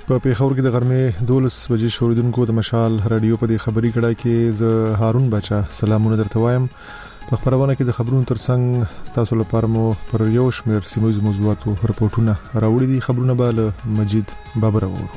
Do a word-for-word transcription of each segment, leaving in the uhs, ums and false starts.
په پیښور کې د غرمې دولس بجې شوریدونکو د مشال رادیو په دې خبري کړه کې ز هارون بچا سلامونه درته وایم. په خبرونه کې د خبرونو ترڅنګ تاسو لپاره مو پر یو شمېر سیمه موضوعاتو راپورټونه راوړي دي. خبرونه به له مجید بابر وورو.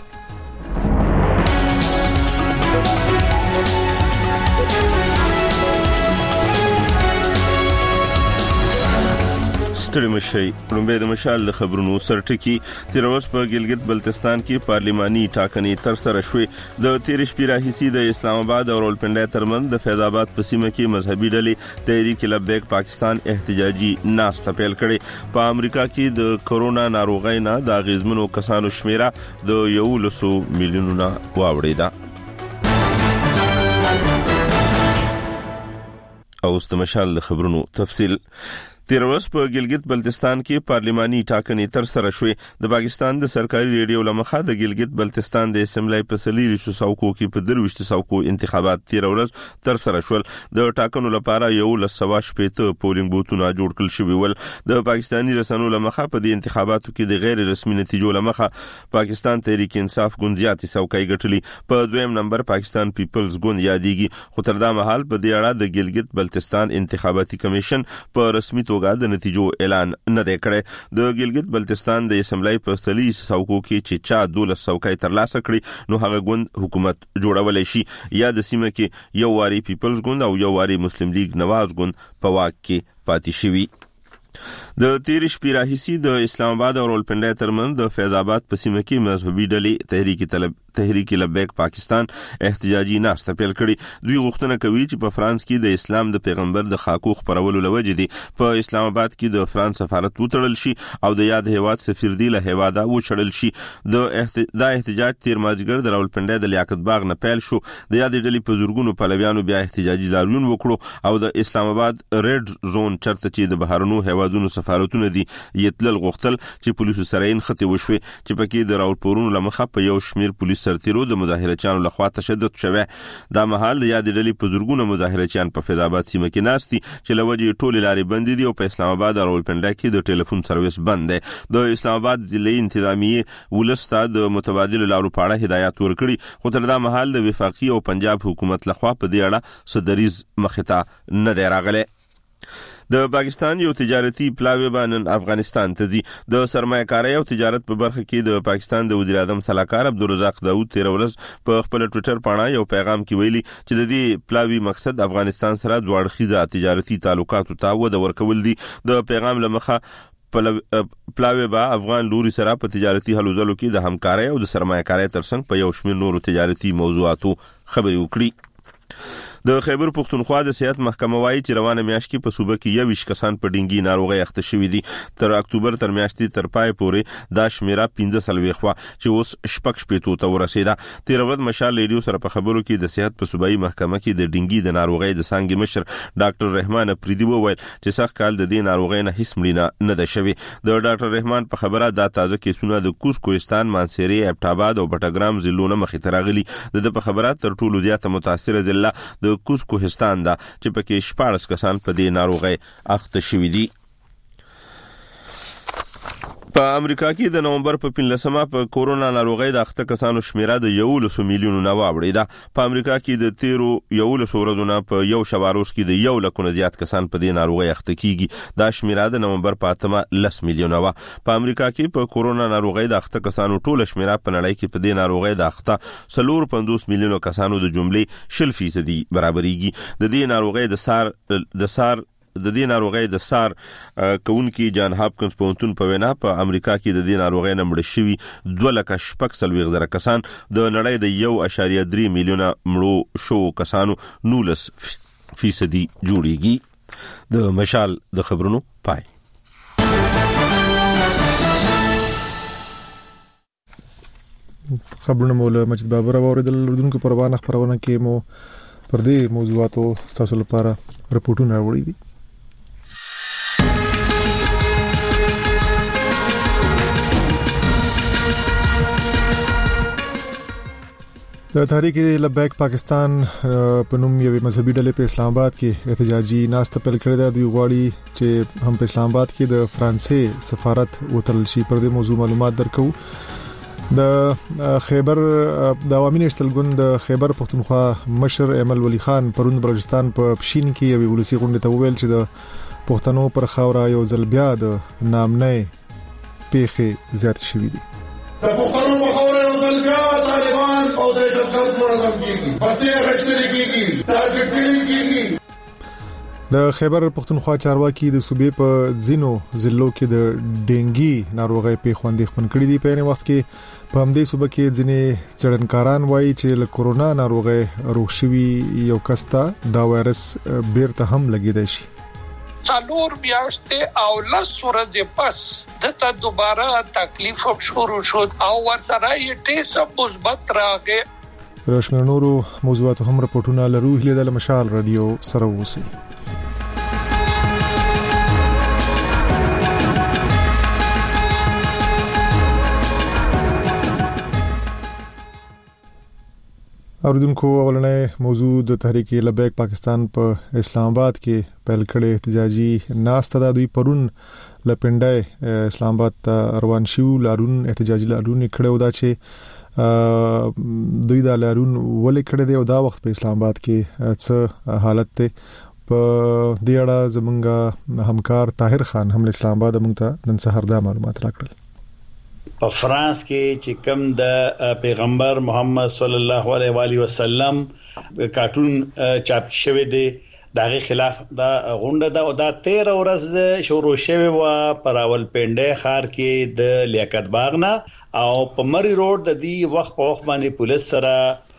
ستړي مشي لومبه د مشال د خبرونو سرټکی تیر ورځ په ګلګت بلتستان کې پارلماني ټاکنې تر سره شوې. د تیر شپې راهیسي د اسلام آباد او راولپنډي ترمن د فیض آباد په سیمه کې مذهبي ډلې تحریک لبیک پاکستان احتجاجي ناسته پیل کړې. په امریکا کې د کورونا ناروغۍ نه د غیزمنو کسانو شمیره د یو لسو میلیونونو واوړېده. او ست مشال د خبرونو تفصیل. تیر ورځ په ګلګت بلتستان کې پارلماني ټاکنې تر سره شوې. د پاکستان د سرکاري ریډیو لمخه د ګلګت بلتستان د اسمبلی په سلیری شو ساوکو کې په درويشت ساوکو انتخابات تیر ورځ تر سره شول. د ټاکنو لپاره یو لسواش پېته پولینګ بوتونه جوړ کړل شوی ول. د پاکستاني رسنیو لمخه په دې انتخاباتو کې د غیر رسمي نتیجو لمخه پاکستان تحریک انصاف ګوندیاتي ساوکای ګټلي. په دویم نمبر پاکستان پیپلز ګوند یادېږي. خو تر دا مهال په دې اړه د ګلګت بلتستان انتخاباتي کمیشن په رسمي توګه د نتیجو اعلان نه دی کړی. د ګلګت بلتستان د اسمبلی په سلیس ساوکو کې چې چا دولس ساوکای ترلاسه کړي نو هغه ګوند حکومت جوړولای شي. یا د سیمه کې یو واری پیپلز ګوند او یو واری مسلم لیگ نواز ګوند په واک کې پاتې شوی. د تیر شپې راهیسي د اسلام آباد او راولپنډي ترمن د فیض آباد په سیمه کې مذهبي ډلې تحریک طلب تحریک لبیک پاکستان احتجاجي ناسته پیل کړي. دوی غوښتنه کوي چې په فرانس کې د اسلام د پیغمبر د خاکو خبرولو لوجې دي په اسلام آباد کې د فرانس سفارت وټړل شي او د یاد هیواد سفیر دی له هیواده وچړل شي. د احت... دا احتجاج تیر مازیګر د راولپنډي د لیاقت باغ نه پیل شو. د یاد ډلې په زورګونو پلویانو بیا احتجاجي لاریون وکړو او د اسلام آباد ریډ زون چرته چې د بهرنو هیوادونو سفارتونه دي یتلل غوښتل چې پولیسو سره یې خطي وشوي چې پکې د راولپورونو لمخه په یو شمیر پولیس سرتیرو د مظاهرچیانو لخوا تشدد شوه. دا مهال د یاد ډلې په زورګونو مظاهرچیان په فیض آباد سیمه کې ناستي چې لوجې ټولې لارې بندې دي او په اسلام آباد او راولپنډي کې د ټلیفون سرویس بند دی. د اسلام آباد ضلعي انتظامیه ولسته د متبادل لارو په اړه هدایت ورکړي. خو تر دا مهال د وفاقي او پنجاب حکومت لخوا په دې اړه صدریز مخته نه دی راغلی. د پاکستان یو تجارتي پلاوی باندې افغانستان ته ځي. د سرمایه‌کارۍ او تجارت په برخه کې د پاکستان د وزیر اعظم صلاحکار عبدالرزاق داود تیر ورځ په خپل ټوئیټر باندې یو پیغام کې ویلي چې د دې پلاوی مقصد افغانستان سره دوه اړخیزه تجارتي تعلقاتو ته وده ورکول دي. د پیغام لمخه پلاوی با افغان لوري سره په تجارتي هلو ځلو کې د همکارۍ او د سرمایه‌کارۍ ترڅنګ په یو شمېر نورو تجارتي موضوعاتو خبرې وکړي. د خیبر پختونخوا د صحت محکمه وايي چې روانه میاشت کې په صوبه کې یو کسان په ډینګي ناروغي اخته شوي دي. تر اکتوبر تر میاشتې تر پای پورې دا شمیره پنځه سلوي خوا چې اوس شپږ شپېتو ته ورسیده. تیر ورځ مشال ریډیو سره په خبرو کې د صحت په صوبایي محکمه کې د ډینګي د ناروغي د څنګه مشر ډاکټر رحمان پریدي وویل چې سخت کال د دې ناروغي نه هیڅ مړینه نه ده شوی. د ډاکټر رحمان په خبره دا تازه کیسونه د کوز کوهستان مانسيري ابټاباد او بټګرام ضلعونو مخې ته راغلي. د په خبره تر ټولو زیاته متاثره ضلع د کوز کوهستان دا چې پکې شپږ کسان په دې ناروغي اخته شوي دي. په امریکا کې د نومبر په پنځلسمه په کورونا ناروغي د اخته کسانو شمیره د یو لسو میلیونو نه واوړېده. په امریکا کې د تیرو یو لسو ورځې په یو شواروس کې د یو لکونه زیات کسان په دې ناروغي اخته کیږي. دا شمیره د نومبر په اتمه لس میلیونه و. په امریکا کې په کورونا ناروغي د اخته کسانو ټوله شمیره په نړۍ کې په دې ناروغي د اخته څلور پنځوس میلیونو کسانو د جملې شل فیصدي برابرېږي. د دې ناروغي د سار د سار د دې ناروغي د سار کونکي جان هاپکنز پونتون په وینا په امریکا کې د دې ناروغي نه مړ شوي دوه لکه شپږ سلوي زره کسان د نړۍ د یو اشاریه درې میلیونه مړو شو کسانو نولس فیصدي جوړیږي. د مشال د خبرونو پای. خبرونه مولا مجید بابر اوریدل. ردونکو پروانه خبرونه کې مو پر دې موضوعاتو تاسو لپاره راپورټونه راوړي دي. د تحریک لبیک پاکستان په نوم یو مذهبي ډلې په اسلام آباد کې احتجاجي ناسته پیل کړې ده. دوی غواړي چې هم په اسلام آباد کې د فرانسې سفارت وتړل شي. پر دې موضوع معلومات درکو. د خیبر د عوامي نشتل ګوند د خیبر پښتونخوا مشر ایمل ولی خان پرون بلوچستان په پښین کې یو ولسی غونډه ته ویل چې د پښتنو پر خاورا یو ځل بیا د نامنې پیخي زیات شوې دي. د پښتنو په خاورا یو ځل بیا طالبان او د دهشتګرد منظم کیږي، پته غشتل کیږي، ټارګټ کیږي. د خیبر پښتونخوا چارواکي د صوبې په ځینو ضلعو کې د ډینګي ناروغي په خوندې خپل کړی دی. په یوه وخت کې په همدې صوبه کې ځینې څېړنکاران وایي چې له کورونا ناروغي روغ شوی یو کس ته دا وایرس بیرته هم لګیدای شي. څلور میاشتې او لس ورځې پس دته دوباره تکلیف هم شروع شو او ورسره یې ټیسټ مثبت راغی. روشن نورو موضوعات هم راپورټونه لرو. هله د مشال رادیو سره اوسئ. اوردونکو اولنې موضوع د تحریک لبیک پاکستان په اسلام آباد کې پیل کړي احتجاجي ناسته د دوی پرون لپنډای اسلام آباد ته روان شو. لارون احتجاجي لارون کړه ودا چې دوی د لارون ولې کړه دی او دا وخت په اسلام آباد کې څه حالت ته په دې اړه زمونږ همکار طاهر خان هم اسلام آباد موږ ته نن سهار دا معلومات راکړل. په فرانس کې چې کوم د پیغمبر محمد صلی الله علیه و علیه وسلم کارټون چاپ شوی دی دغه خلاف دا غونډه دا او دا تیرہ ورځ شروع شوی و پر اول پنده خار کې د لیاقت باغ نه او په مری روډ د دې وخت په وخت باندې پولیس سره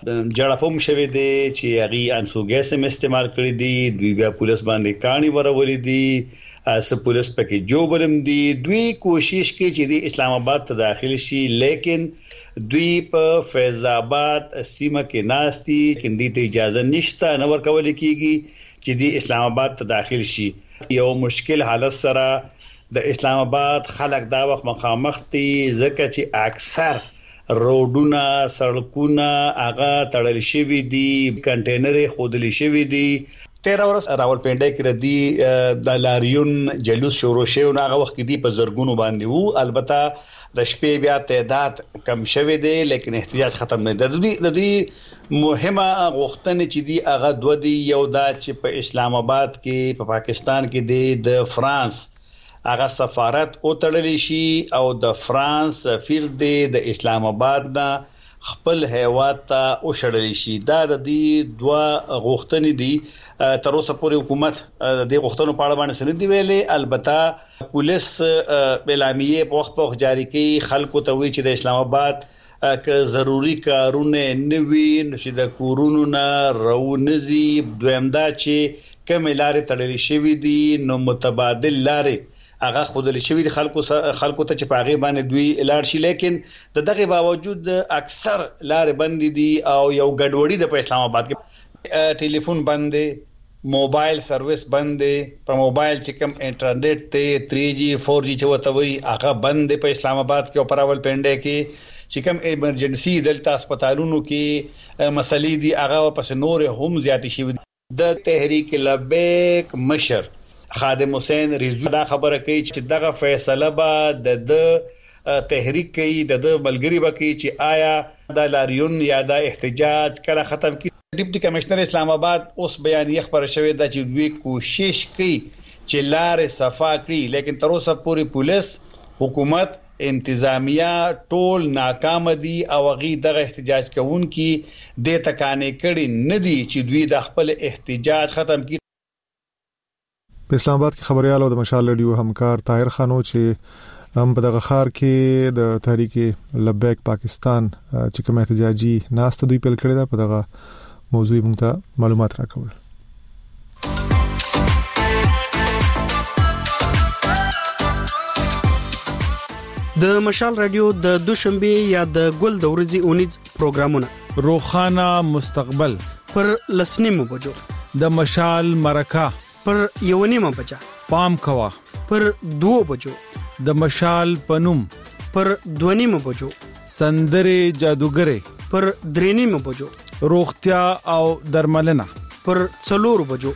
جړپوم شوی دی چې هغه انسوګیس هم استعمال کړی دی. دوی بیا پولیس باندې کانی ورولې دي، اس پولیس پکې جو بلم دي. دوی کوشش کوي چې د اسلام آباد ته داخل شي، لیکن دوی په فیض آباد سیمه کې ناشتي کندي ته اجازه نشته، نه ورکول کیږي چې د اسلام آباد ته داخل شي. یو مشکل حالت سره د اسلام آباد خلک دا وخت مخامخ دي ځکه چې اکثر روډونه سړکونه هغه تړل شوی دي، کنټینرې خودلی شوی دي. تیرہ ورځ راولپنډای کې ردی د لاریون جلوس شروع شو نو هغه وخت دی په زرګونو باندې وو. البته د شپې بیا تعداد کم شوه دی لیکن احتجاج ختم نه دی. د دې مهمه غوښتنه چې دی هغه دوه دی، یو دا چې په اسلام آباد کې په پا پاکستان کې دی د فرانس هغه سفارت او تړلی شي او د فرانس سفیر دی د اسلام آباد نه خپل هیواد ته او شړل شي. دا د دې دوه غوښتنې دي. تر اوسه پورې حکومت د غوښتنو په اړه باندې سند دی ویلې. البته پولیس اعلامیه په وخت په وخت جاری کوي، خلکو ته وی چې د اسلام آباد که ضروری کارونه نوي نشي د کورونو نه رونزي. دویم دا چې کوم لارې تړلې شوې دي نو متبادل لارې هغه خودل شوی د خلکو خلکو ته چې پاغي باندې دوی لاړ شي، لیکن د دغه باوجود اکثر لارې بند دي او یو ګډوډي د په اسلام آباد کې ټلیفون بند دی، موبایل سرویس بند دی. په موبایل چې کوم انټرنیټ ته تھری جی فور جی چوته وي هغه بند دی په اسلام آباد کې او پر اول پنده کې چې کوم ایمرجنسي دلته هسپتالونو کې مسلې دي هغه پس نور هم زیات شي. د تحریک لبیک مشر خادم حسین رضوی دا خبره کوي چې دغه فیصله به د تحریک کوي د بلګری وکي چې آیا د لاریون یا د احتجاج کله ختم کی. ډیپټي کمشنر اسلام آباد اوس بیانیه خبره شوې ده چې دوی کوشش کوي چې لارې صفا کړي، لیکن تر اوسه پورې پولیس حکومت انتظامیه ټول ناکام دي او غي دغه احتجاج کوونکي د تکانې کړي نه دي چې دوی د خپل احتجاج ختم کړي. په اسلام آباد کې خبريال او د مشال رادیو همکار طاهر خانو چې هم په دغه خار کې د تحریک لبیک پاکستان چې کوم احتجاجي ناسته دوی پیل کړی دا په دغه موضوع موږ ته معلومات راکول. د مشال رادیو د دوشنبه یا د ګل د ورځې اونیز پروګرامونه روخانه مستقبل پر لسنیمو بجو، د مشال مرکه پر یو نیمه بجا، پام کوا پر دو بجو، د مشال پنوم پر دو نیمه بجو، سندره جادوګره پر درې نیمه بجو، روغتیا او درملنه پر څلور بجو.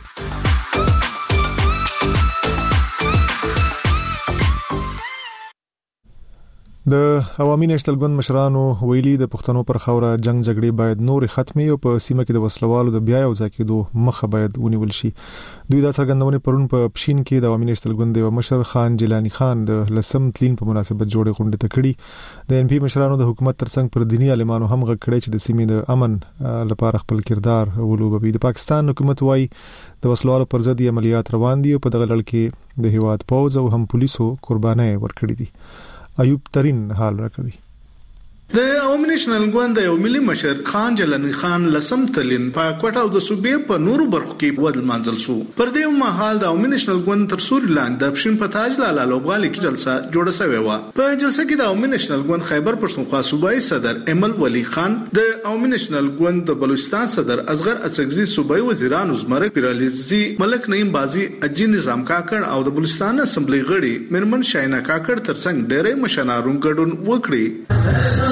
د عوامي نېشنل ګوند مشرانو ویلي د پښتنو پر خوره جنگ جګړې باید نور ختمي او په سیمه کې د وسلوالو د بیا یو ځای کېدو مخه باید ونیول شي. دوی دا څرګندونه پرون په پښین کې د عوامي نېشنل ګوند د مشر خان جیلانی خان د لسم تلین په مناسبت جوړې غونډې ته کړي. د ان پی مشرانو د حکومت ترڅنګ پر دینی عالمانو هم غږ کړی چې د سیمې د امن لپاره خپل کردار ولوبوي. د پاکستان حکومت وايي د وسلوالو پر ضد عملیات روان دي او په دغه لړ کې د هیواد پوځ او هم پولیسو قرباني ورکړي دي. ایوب ترين حال راکوي. د عوامي نېشنل ګوند یو ملي مشر خان جلانی خان لسم تلین په کوټه او د صوبې په نورو برخو کې ودل منځل سو. پر دې مهال د عوامي نېشنل ګوند تر سوري لاندې د پښین په تاج لاله لوبغالي کې جلسه جوړه شوې و. په جلسه کې د عوامي نېشنل ګوند خیبر پښتونخوا صوبایي صدر ایمل ولی خان، د عوامي نېشنل ګوند د بلوچستان صدر اصغر اڅکزي، صوبایي وزیران زمرک پیرلیزي، ملک نعیم بازي، اجي نظام کاکړ او د بلوچستان اسمبلی غړي میرمن شاینا کاکړ ترڅنګ ډېرې مشنارون ګډون وکړي.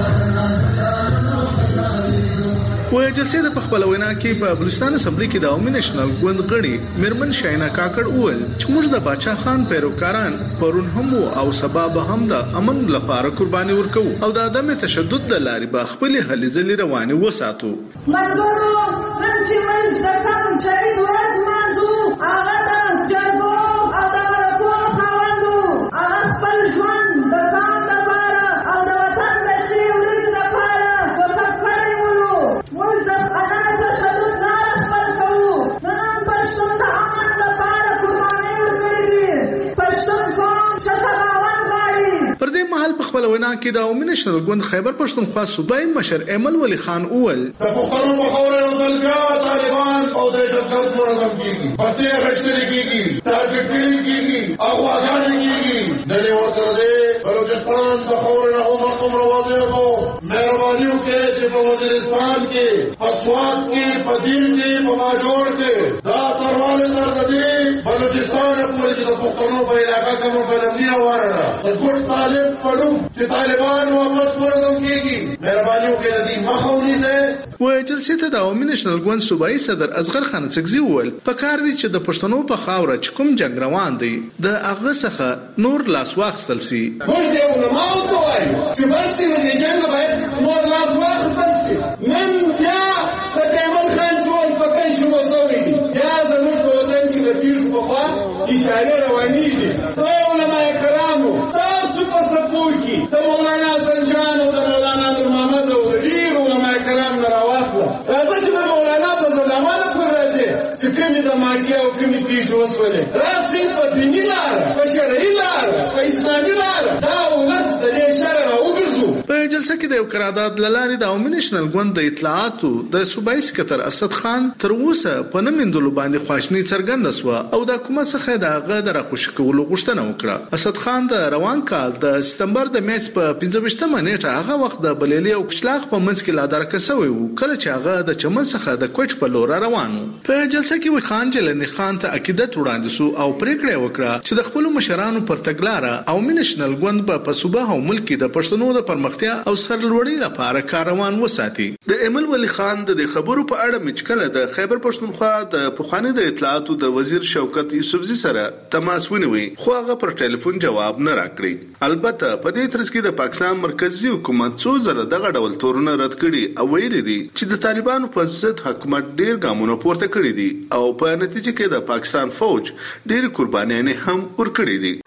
و جلسه د خپل وینا کې په بلوچستان اسمبلی کې د عوامي نېشنل ګوند غړي میرمن شاینا کاکړ وویل چې موږ د باچا خان پیروکاران پرون هم او سبا به هم د امن لپاره قرباني ورکو او د عدم تشدد د لارې به خپل هلې ځلې رواني وساتو. منګورو نن چې موږ د کوم شهید ورځ مانځو هغه د جرګو او د مرکو خاوندو هغه خپل ژوند د ځان لپاره او د وطن د ښې ورځې لپاره وقف کړی وو. موږ د عدم تشدد لاره خپل کوو. نن پښتون د امن لپاره قرباني ورکړې دي. پښتون قوم شتماون غواړي. پر دې مهال په خپل وینا کې د عوامي نېشنل ګوند خیبر پښتونخوا صوبایي مشر ایمل ولی خان وویل د پښتنو په خوره یو ځل بیا طالبان او دهشتګرد منظم کېږي، پټې اخیستل کېږي، ټارګټ کېږي، اغواګانې کېږي. نن ورته د بلوچستان د خوره نه هم رقم راوځي کو مهرباني وکړئ چې په وزیرستان کې، په سوات کې، په دین کې، په ماجور کې دا ترواله تر دې بلوچستان پورې چې د پښتنو په علاقه کې مبلمنی واره د ګډ طالب پړو چې طالبان واپس ورغم کېږي. مهرباني وکړئ د دې مخه ونیسئ. و جلسې ته د عوامي نېشنل ګوند صوبایي صدر اصغر خان اڅکزي وویل په کار دي چې د پښتنو په خاوره چې کوم جنگ روان دی د هغه څخه نور لاس واخیستل سي. موږ یو علماو ته وایو چې بس دې جنگ باید نور لاس واخیستل سي. نن بیا د جمال خان ټول په کې شو وسوي دي. بیا د موږ په وطن کې د پیښو په خوا اشاره روانېږي. دا علماء کرامو تاسو په سپوږی د مولانا سنجان او د مولانا نور محمد او د ډیرو علماء کرام نه راوخله. راځي چې د مولانا په زمانه پر راځي چې کومې د ماګي او کومې پیښو وسولې راسي په دیني لار، په شرعي لار، په اسلامي لار دا ولس د دې شرع راوګرځو. په جلسه کې د یو قرارداد لاري د عوامي نېشنل ګوند د اطلاعاتو د صوبایي سکتر اسد خان تر اوسه په نمندلو باندې خواشنی څرګنده سو او د حکومت څخه د هغه د راخوش کولو غوښتنه وکړه. اسد خان د روان کال د سپتمبر د میاشتې په پنځه ویشتمه نیټه هغه وخت د بلیلی او کشلاخ په منځ کې لا درکه شوی و کله چې هغه د چمن څخه د کوټ په لور روان و. په جلسه کې خان جلانی خان ته عقیدت وړاندې سو او پریکړه وکړه چې د خپل مشرانو پر تګلارې عوامي نېشنل ګوند په صوبه او ملک کې د پښتنو د پرمختیا او سرلوړۍ لپاره کاروان وساتي. د ایمل ولی خان د خبرو په اړه مچکله د خیبر پښتونخوا د پخوانی د اطلاعاتو د وزیر شوکت یوسفزي سره تماس ونیوي خو هغه پر ټلیفون جواب نه راکړي. البته په دې ترڅ کې د پاکستان مرکزی حکومت څو ځله دغه ډول تورونه رد کړي او ویلي دي چې د طالبانو په ضد حکومت ډیر ګامونه پورته کړي دي او په نتیجه کې د پاکستان فوج ډیر قربانیاں هم ورکړي دي.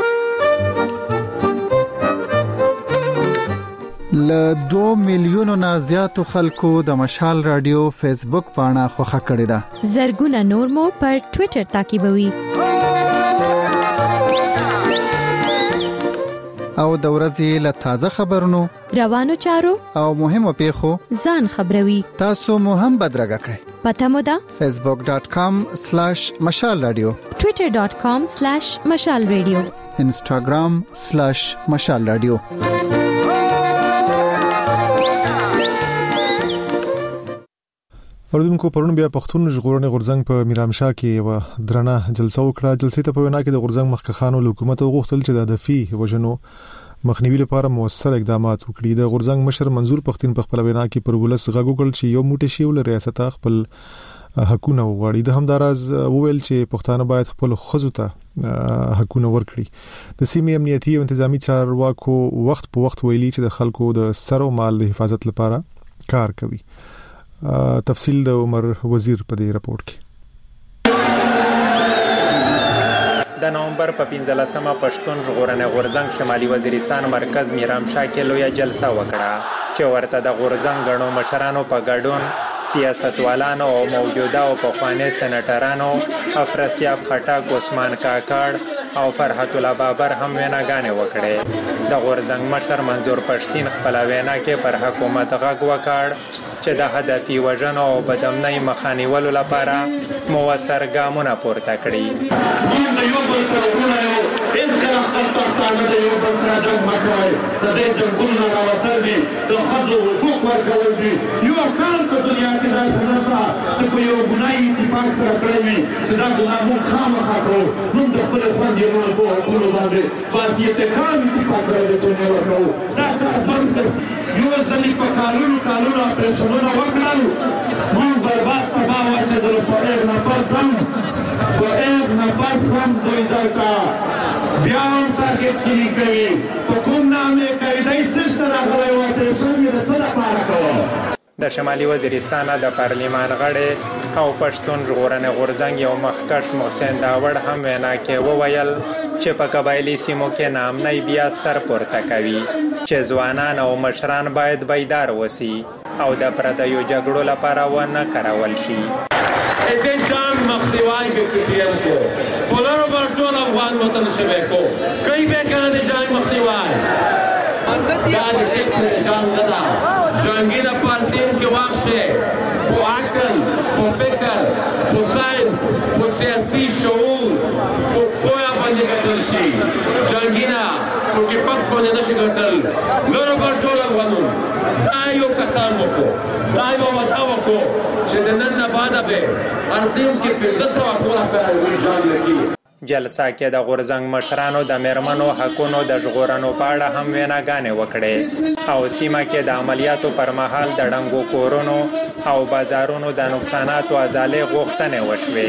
ل دو میلیونو نه زیاتو خلکو د مشال رادیو فیسبوک پاڼه خوښه کړې ده. زرګونه نور مو پر ټوئیټر تعقیبوي. او د ورځې له تازه خبرونو روانو چارو او مهمو پیښو ځان خبروي. تاسو مو هم بدرګه کړئ. پته مو ده facebook dot com slash mashal radio twitter dot com slash mashal radio instagram slash mashal radio. اوردونکو پرون بیا پښتون ژغورنې غورځنګ په میرامشاه کې یو درنه جلسه وکړه. جلسې ته په وینا کې د غورځنګ مخکخانو حکومت غوښتل چې د هدفي وژنو مخنیوي لپاره موثر اقدامات وکړي. د غورځنګ مشر منظور پښتين په خپل وینا کې پر ولس غږ وکړ چې یو موټی شی ول ریاست خپل حقونه وغواړي. د همداراز وویل چې پښتانه باید خپل خزو ته حقونه ورکړي. د سیمې امنیتي او انتظامی چارواکو وخت په وخت ویلي چې د خلکو د سر او مال د حفاظت لپاره کار کوي. تفصیل د عمر وزیر په دې راپور کې. د نومبر په پنځلسمه پښتون ژغورنې غورځنګ شمالي وزیرستان مرکز میرام شاه کې لویه جلسه وکړه چې ورته د غورځنګ غړو مشرانو په ګډون سیاستوالانو او موجوده او پخواني سېنټرانو افراسیاب خټک، عثمان کاکړ او فرحت الله بابر هم ویناګانې وکړې. د غورځنګ مشر منظور پښتین خپل وینا کې پر حکومت غږ وکړ چې د هدفي وژنو او بدامنۍ مخه نیولو لپاره موثر ګامونه پورته کړي. بل سره ونه یو هیڅ کله خپل پښتانه د یو بل سره جنګ مه کوئ. د دې جنګونو نه راوتل دي د ښځو حقوق ورکول دي. یو کال په دنیا کې داسې نشته چې په یو ګناه اتفاق سره کړی وي چې دا ګناه موږ خامخا کوو. موږ د خپلې خویندې په حقونو باندې باسیتکان اتفاق کړی دی چې نه ورکوو. دا کار بند کړي. یو ځلې په کالونو کالونو اپریشنونه وکړل، موږ برباد تباه واچېدلو په ایک نفس هم په ایک نفس هم دوی دلته بیا هم تارګېټ کلي کوي. په کوم نامې کوي دی څه شته راغلی و اپریشن یې د څه لپاره کوه. د شمالي وزیرستان د پارلیمان غړی او پښتون ژغورنې غورځنګ یو مخکښ محسن داوړ هم وینا کې وویل چې په قبایلي سیمو کې ناامنۍ بیا سر پورته کوي، چې ځوانان او مشران باید بیدار وسی او د پردیو جګړو لپاره ونه کارول شي. ایدین جان مخنیوای به کتیل کو بولارو بر ټول افغان وطن شبه کو کئی به کنه دی جان مخنیوای دا د ټیک جان غدا جنگیره پارتیم کې واخشه په عقل په فکر په ساينس په سیاسي شعور په پوهه باندې ګټل شي. جنگیره په ټیپک باندې نشي ګټل. نور بر ټول افغانو دا یو کسان وکړو، دا یو ودا وکړو چې د نن نه بعد به ارتیم کې په ځسوا کوله په وی ځان لګي. جلسه کې د غورځنګ مشرانو د میرمنو حقونو د ژغورنو په اړه هم ویناګانې وکړې او سیمه کې د عملیاتو پر مهال د ډنګو کورونو او بازارونو د نقصاناتو ازالې غوښتنې وشوې.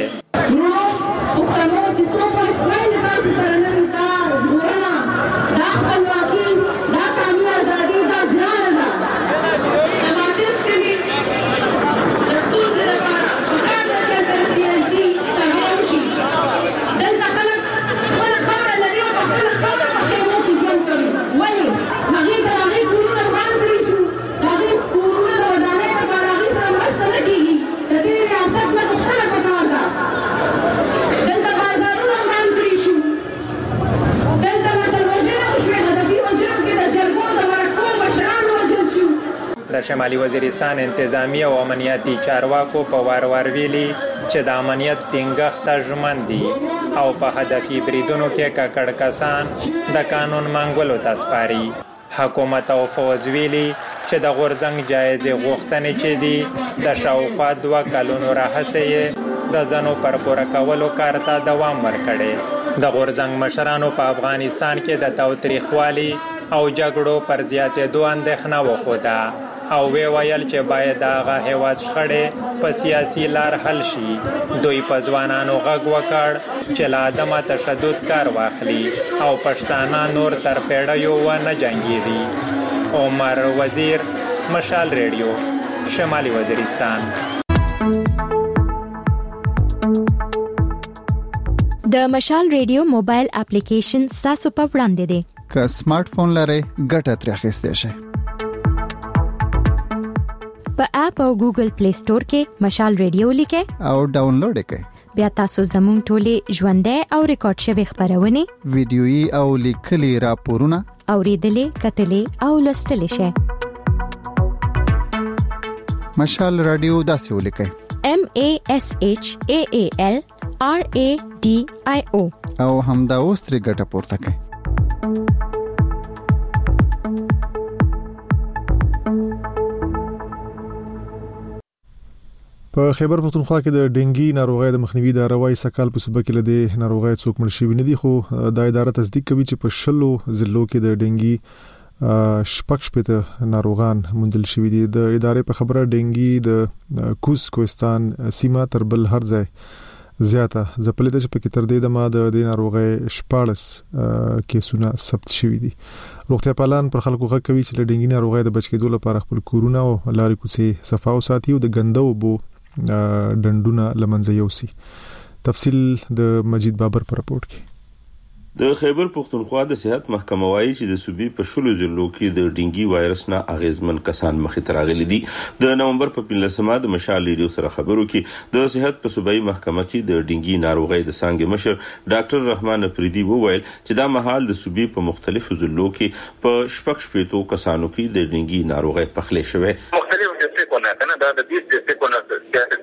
د شمالي وزیرستان انتظامی او امنیتي چارواکو په وار وار ویلي چې د امنیت ټینګښت ژمن دي او په هدفي بریدونو کې ککړ کسان د قانون منګولو ته سپاري. حکومت او فوز ویلي چې د غورځنګ جایزې غوښتنې چې دي د شاوخوا دوه کلونو راهیسې د ځنو پر پوره کولو کار ته دوام ورکړی. د غورځنګ مشرانو په افغانستان کې د تاوتریخوالي او جګړو پر زیاتېدو اندېښنه وښوده او وی ویل چې باید هغه هیواد شخړې په سیاسي لار حل شي. دوی په ځوانانو غږ وکړ چې له عدمه تشدد کار واخلي او پښتانه نور تر پیړیو ونه جنګیږي. عمر وزیر، مشال ریډیو، شمالي وزیرستان. د مشال ریډیو موبایل اپلیکیشن تاسو په وړاندې دی. که سمارټ فون لرئ ګټه ترې اخیستی شئ. په اپ او ګوګل پلی سٹور کې مشال ریډیو لیکئ او ډاونلوډ کړئ. بیا تاسو زموږ ټولې ژوندۍ او ریکارډ شوی خبرونه، ویډیويي او لیکلي راپورونه اوریدلې، کتلې او لوستلې شئ. مشال رادیو داسې ولیکئ: M A S H A A L R A D I O او همدا اوس ترې ګټه پورته کړئ. په خیبر پښتونخوا کې د ډنګي ناروغۍ د مخنیوي د اروای سکال په صوبه کې لدې ناروغۍ څوک مړ شوی نه دي، خو د اداره تصدیق کوي چې په شلو ضلعو کې د ډنګي شپږ شپږ ناروغان موندل شوي دي. د ادارې په خبره ډینګي د کوز کوهستان سیمه تر بل هر ځای زیاته ځپلې ده چې پکې تر دې دمه د دې ناروغۍ شپاړس کیسونه ثبت شوي دي. روغتیا پالان پر خلکو غږ کوي چې له ډینګي ناروغۍ د بچ کېدو لپاره خپل کورونه او لارې کوڅې صفا وساتي او د ګنده اوبو ډنډونه له منځه یوسي. تفصیل د مجید بابر په رپورټ کې. د خیبر پختونخوا د صحت محکمه وايي چې د صوبې په شلو ضلعو کې د ډینګي وایرس نه اغیزمن کسان مخې ته راغلي دي. د نومبر په پنځلسمه د مشال ریډیو سره خبرو کې د صحت په صوبایي محکمه کې د ډینګي ناروغۍ د څانګې مشر ډاکټر رحمان افریدي وویل چې دا مهال د صوبې په مختلفو ضلعو کې په شپږ شپېتو کسانو کې د ډینګي ناروغۍ پخلې شوې. مختلف ډسټریکټونه نه دا د دې ډسټریکټونه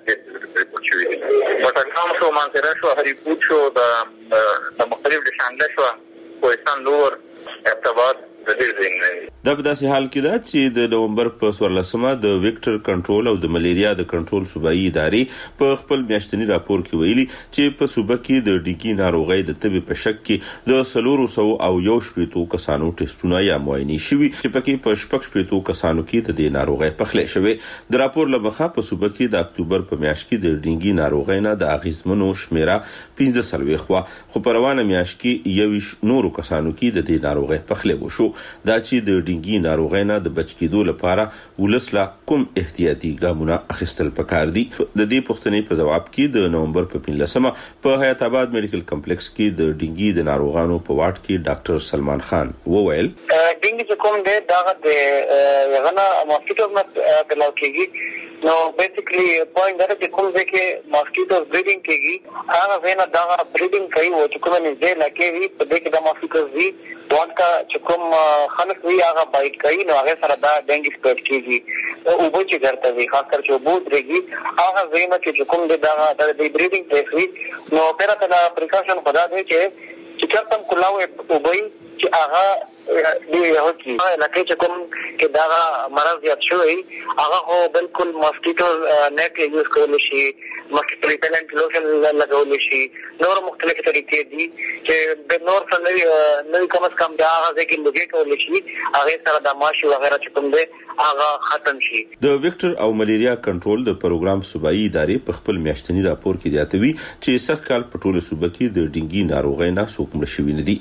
مټکام شو مانسره شو هریپور شو د مختلف شانګله شو کوهستان لور ارتباط د دې ځای دا په داسې حال کې ده چې د نومبر په څوارلسمه د ویکټر کنټرول او د ملیریا د کنټرول صوبایي ادارې په خپل میاشتني راپور کې ویلي چې په صوبه کې د ډینګي ناروغۍ د تبې په شک کې د سلورو سو او یو شپېتو کسانو ټیسټونه یا معاینې شوي چې پکې په شپږ شپېتو کسانو کې د دې ناروغۍ پخلې شوې. د راپور له مخه په صوبه کې د اکتوبر په میاشت کې د ډینګي ناروغۍ نه د اغیزمنو شمیره پنځه څلوېښت وه، خو په روانه میاشت کې یویشت نورو کسانو کې د دې ناروغۍ پخلې وشو. دا چې د ډینګي ناروغۍ نه د بچ کېدو لپاره ولسله کوم احتیاطي ګامونه اخیستل پکار دي. د دې پوښتنې په جواب کې د نومبر په پنځلسمه په حیات آباد میډیکل کمپلیکس کې د ډینګي د ناروغانو په واټ کې ډاکټر سلمان خان وویل ډینګي چې کوم دی دا د یغنا ماسکیټو نه بلاو کېږي. نو بیسیکلی پوینټ دا چې کوم ځای کې ماسکیټو بریډینګ کېږي هغه وینا دا بریډینګ کوي او چې کوم نږدې لکه وي په دې کې د ماسکیټوز وي وانکا چې کوم خلک وي هغه بایټ کوي نو هغه سره دا ډینګي سپریډ کېږي او به چې ګرځي وي خاص کر چې بوت رېږي هغه وینا چې کوم دی دا د بریډینګ پلیس وي نو پیرا ته پریکاشن خدا دی چې چې چرته کولاوي او به چې هغه دی یو کی لکه چې کوم کې دا مرض یاد شوی هغه هو بالکل ماسکیټو نیټ یوز کول شي ماسکیټو ریپلنټ لوشن لګول شي نور مختلف طریقې دي چې د نور څه نوې نوې کوم څه کم دا هغه کې لګي کول شي هغه سره د ماشي وغیرہ چې کوم دی هغه ختم شي. د ویکټر او ملیریا کنټرول د پروګرام صوبایي ادارې په خپل میاشتني راپور کې زیاتوي چې سخت کال په ټوله صوبه کې د ډینګي ناروغۍ نه څوک مړ شوي نه دي.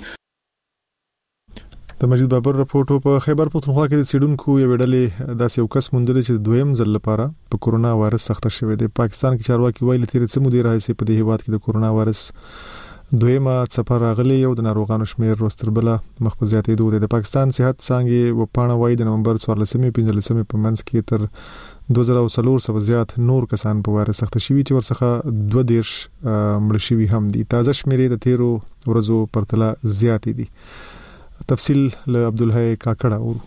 د مجید بابر رپورټو په خیبر پختونخوا کې د سیډونکو یو ډلې داسې یو کس موندل چې دویم ځل لپاره په کورونا وایرس سخته شوې ده. پاکستان کې چارواکي وایي لته څه مودې راځي په دې هیواد کې د کورونا وایرس دویمه څپه راغلي یو د ناروغانو شمیر وستربله مخ په زیاتېدو ده. د پاکستان صحت څانګې و پاڼه وایي د نومبر څوارلسمې پنځلسمې په منځ کې تر دوه زره څلور سوه زیات نور کسان په وایرس سخته شوي چې ورڅخه دوه دیرش مړه شوي هم دي. تازه شمیرې د تیرو ورځو پرتله زیاتې دي. تفصیل له عبدالحی کاکړه ورو.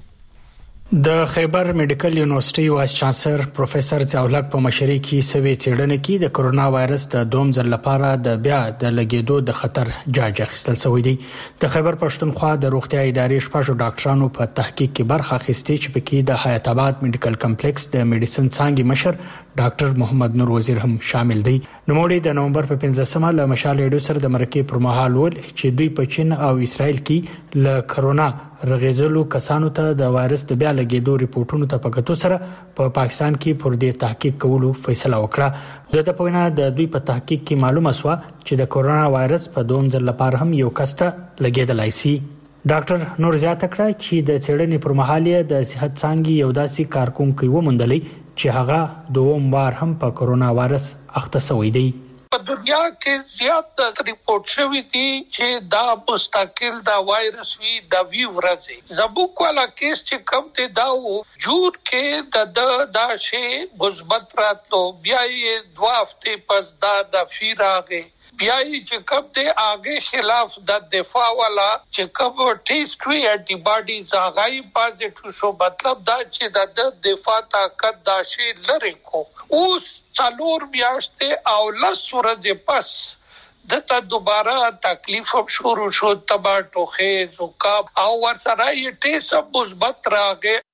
د خیبر میډیکل یونیورسيټي وایس چانسلر پروفیسور ضیاءالحق په مشرۍ کې سوي څېړنه کې د کورونا وایرس د دوم ځل لپاره د بیا د لګیدو د خطر جاج اخیستل شوی دی. د خیبر پښتونخوا د روغتیا ادارې شپږ ډاکټرانو په تحقیق کې برخه اخیستې چې پکې د حیات آباد میډیکل کمپلیکس د میډیسن څانګې مشر ډاکټر محمد نور وزیر هم شامل دی. نوموړي د نومبر په پنځلسمه له مشال ریډیو سره د مرکې پر مهال ول چې دوی په چین او اسرائیل کې له کورونا رغېدلو کسانو ته د وایرس د بیا لګیدو ریپورتونو ته په کتو سره په پاکستان کې پر دې تحقیق کولو فیصله وکړه. د په وینا د دوی په تحقیق کې معلومه شوه چې د کورونا وایرس په دوم ځل لپاره هم یو کس ته لګیدلای شي. ډاکټر نور زیاته کړه چې د څېړنې پر مهال د صحت څانګې یو داسې کارکونکي وموندلی چې هغه دوم بار هم په کورونا وایرس اخته شوی دی. په دنیا کې زیات ریپورت شوی دي چې دا مستقل دا وایرس وی دا وی ورځي زبوک والا کیس چې کم ته دا و جوړ کې د دا شی مثبت راتلو بیا یې دوه هفته پس دا د فیراغه بیا یې چې کم ته آگے خلاف د دفاع والا چې کم ټیسټ وی انټي باډیز هغه پازیټیو شو مطلب دا چې د دفاع طاقت دا شی لري کو اوس څلور میاشتې او لس ورځې پس دته دوباره تکلیف هم شروع شو تبا ټوخه زکام او ورسره یې ټیسټ مثبت راغی.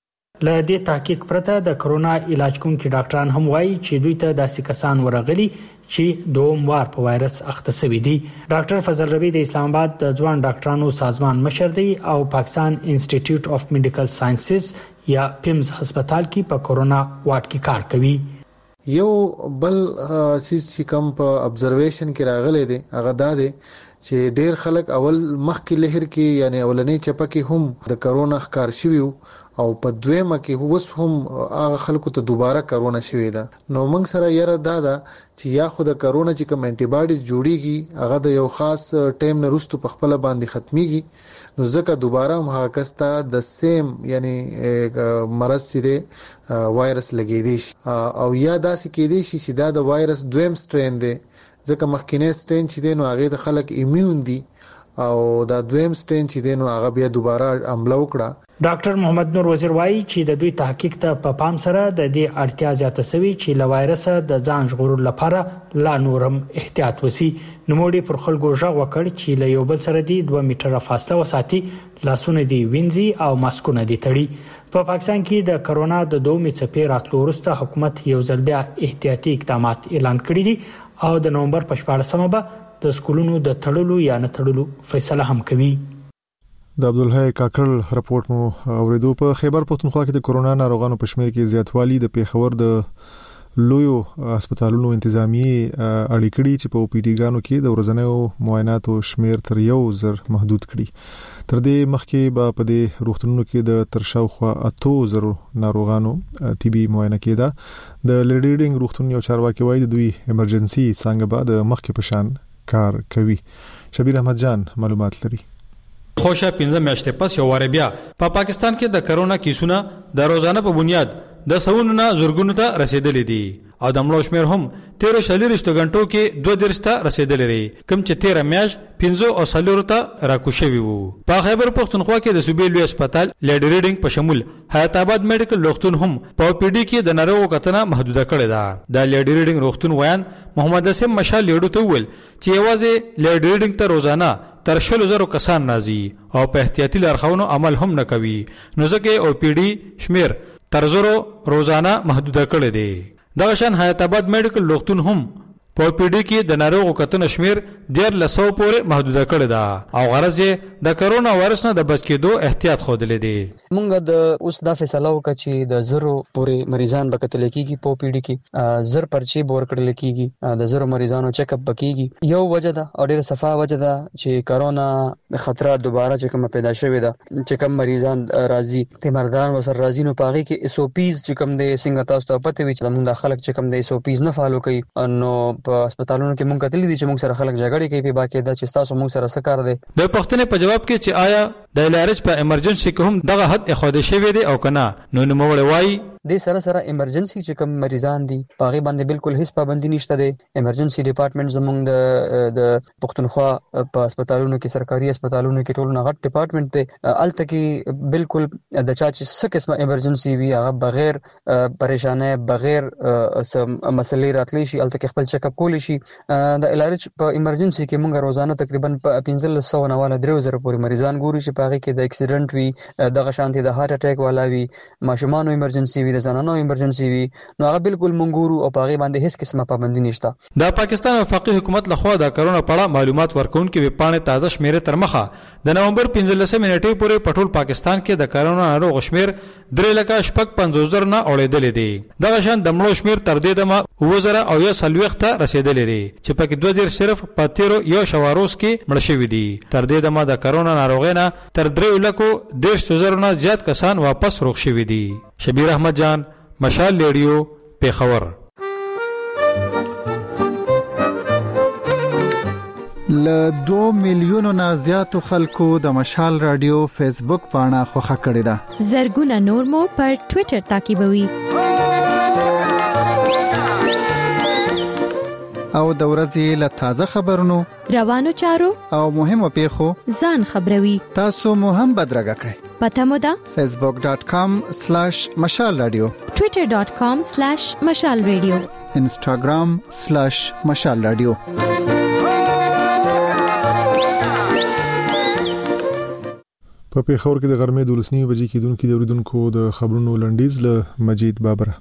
له دې تحقیق پرته د کرونا علاج کوونکي ډاکټران هم وایي چې دوی ته داسې کسان ورغلي چې دوم وار په وایرس اخته شوی دي. ډاکټر فضل ربی د اسلام آباد د ځوان ډاکټرانو سازمان مشر دی او پاکستان انسټیټیوټ اف میډیکل ساينسز یا پیمز هسپتال کې په کرونا وارډ کې کار کوي. یو بل سیس چې کوم په ابزرویشن کې راغلي دي هغه دا دي چې ډیر خلک اول مخکې لهر کې یعنی اولنې چپه کې هم د کرونا ښکار شوی او په دویمه کې اوس هم هغه خلکو ته دوباره کرونا شوی ده. نو موږ سره یره دا ده چې یا خو د کرونا چې کوم انټي باډیز جوړیږي هغه د یو خاص ټایم نه وروسته په خپل باندې ختميږي، نو ځکه دوباره هم هغه کستا د سیم یعنی مرض چې وایرس لګیدي او یا داسې کېدي چې دا د وایرس دویم سټرین دی، ځکه مخکینی سټرین چې دی نو هغه د خلک ایمیون دي او دا دویم سټرین چې دی نو هغه بیا دوباره حمله وکړه. ډاکټر محمد نور وزیر وایي چې د دوی تحقیق ته په پام سره د دې اړتیا زیاته شوی چې له وایرس د ځان ژغورلو لپاره لا نورم احتیاط وسی. نوموړي پر خلکو ژغ وکړ چې له یو بل سره دی دوه میټره فاصله وساتي، لاسونه دی وینځي او ماسکونه دی تړي. په پاکستان کې د کرونا د دومې څپې راتلو وروسته حکومت یو ځل بیا احتیاطي اقدامات اعلان کړي دي او د نومبر په شپاړسمه به د سکولونو د تړلو یا نه تړلو فیصله هم کوي. د عبدالحی کاکړ رپورت مو اوریدو. په خیبر پښتونخوا کې د کرونا ناروغانو په شمیر کې زیاتوالی د پیښور د لویو هسپتالونو انتظامی اړیکې کړي چې په او پی ډي ګانو کې د ورځنیو معایناتو شمیر تر یو زر محدود کړي. تر دې مخکې به په دې روغتونونو کې د تر شاوخوا اتو زرو ناروغانو طبي معاینه کېده. د لیډینګ روغتون یو چارواکي وایي د دوی ایمرجنسي څنګه به د مخکې پشان کار کوي. شبیر احمد جان معلومات لري. خوشا پنځه میاشتې پس یو واره بیا په پا پاکستان کې د کرونا کیسونه د روزانه په بنیاد د سونو نه زورګونو ته رسیدلې دي او د مړو شمیر هم تیر شلیرشتو غنټو کې دوه درسته رسیدلې لري، کوم چې تیر میاش پنځه او سلور ته راکوشوي وو. په خیبر پښتونخوا کې د صوبې لوی هسپتال لیډ ریډینګ په شمول حیات آباد میډیکل روغتون هم په پی ډي کې د ناروغ کتنه محدوده کړې ده. د لیډ ریډینګ روغتون ویان محمد اسم مشال لیډو ته ویل چې یوازې لیډ ریډینګ ته روزانه تر شلو زرو کسان راځي او په احتیاطي لارښوونو عمل هم نه کوي، نو ځکه او پی ډي شمیر تر زرو روزانه محدوده کړی دی. دغه شان حیات آباد میډیکل روغتون هم په پی ډي کې د ناروغ کتنه شمیر ډیر لسو پورې محدوده کړی ده او غرض یې د کرونا وایرس نه د بچ کېدو احتیاط خوده لیدي. مونږ د اوس دا فیصله وکړه چې د زرو پورې مریضان به کتل کېږي په پی ډي کې، زر پرچی بور کړل کېږي، د زرو مریضانو چیک اپ کېږي. یو وجه ده او ډیره صفه وجه ده چې کرونا خطر دوباره چې کوم پیدا شوې ده، چې کوم مریضان راځي ته مردان وسر راځي نو پاغي کې اس او پیز چې کوم د څنګه تاسو ته پته وي چې موږ د خلک چې کوم د اس او پیز نه فالو کوي، نو په هسپتالونو کې مونږ کتلې دي چې مونږ سره خلک جګړه کوي په باقاعده چې تاسو مونږ سره څه کار دی. د پښتنې په جواب کې چې آیا د علاج په ایمرجنسي کې هم دغه حد اخاده شوی دی او کنه، نو نو موږ وایي د سره سره ایمرجنسي چې کوم مریضان دي پاغي باندې بالکل هیڅ پابندي نشته دی. ایمرجنسي ډپارټمنټ زموږ د د پښتونخوا په هسپتالونو کې سرکاري هسپتالونو کې ټول نه غټ ډپارټمنټ دی، الته کې بالکل د چا چې څه قسمه ایمرجنسي وي هغه بغیر پریشانه بغیر مسلې راتلی شي، الته کې خپل چیک اپ کولی شي. د علاج په ایمرجنسي کې موږ روزانه تقریبا پنځه سوه نه والا درې زره پورې مریضان ګوري چې پاغي کې د اکسیډنټ وي، دغه شانتي د هارت اٹیک والا وي، ماشومان ایمرجنسي د زنانو ایمرجنسي وي، نو هغه بالکل منګورو او پاغي باندې هیڅ قسمه پابندي نشته. د پاکستان وفاقي حکومت لخوا د کرونا په اړه معلومات ورکونکي ویبپاڼې تازه شمیره تر مخه د نومبر پنځلسمه نیټې پورې په ټول پاکستان کې د کرونا ناروغ شمیر درې لکه شپږ پنځوس زره نه اوړېدلې دي. دغه شان د مړو شمیر تر دې دمه اووه زره او یو سلويخ ته رسیدلې دي چې پکې دوه ډیر صرف په تیرو یو شواروس کې مړ شوي دي. تر دې دمه د کرونا ناروغۍ نه تر درې لکو دېرش زره نه زیات کسان واپس روغ شوي دي. شبیر احمد جان، مشال ریډیو، پیښور. ل دوه میلیونو نه زیاتو خلکو د مشال رادیو فیسبوک پاڼه خوښه کړې ده. زرګونه نور مو پر ټوئیټر تعقیبوي او د ورځې له تازه خبرونو، روانو چارو او مهمو پیښو ځان خبروي. تاسو مو هم بدرګه کړئ. پته مو ده facebook dot com slash mashal radio، twitter dot com slash mashal radio، instagram slash mashal radio. په پیښور کې د غرمې دولس نیمې بجې کېدونکو د اوریدونکو د خبرونو لنډیز له مجید بابر.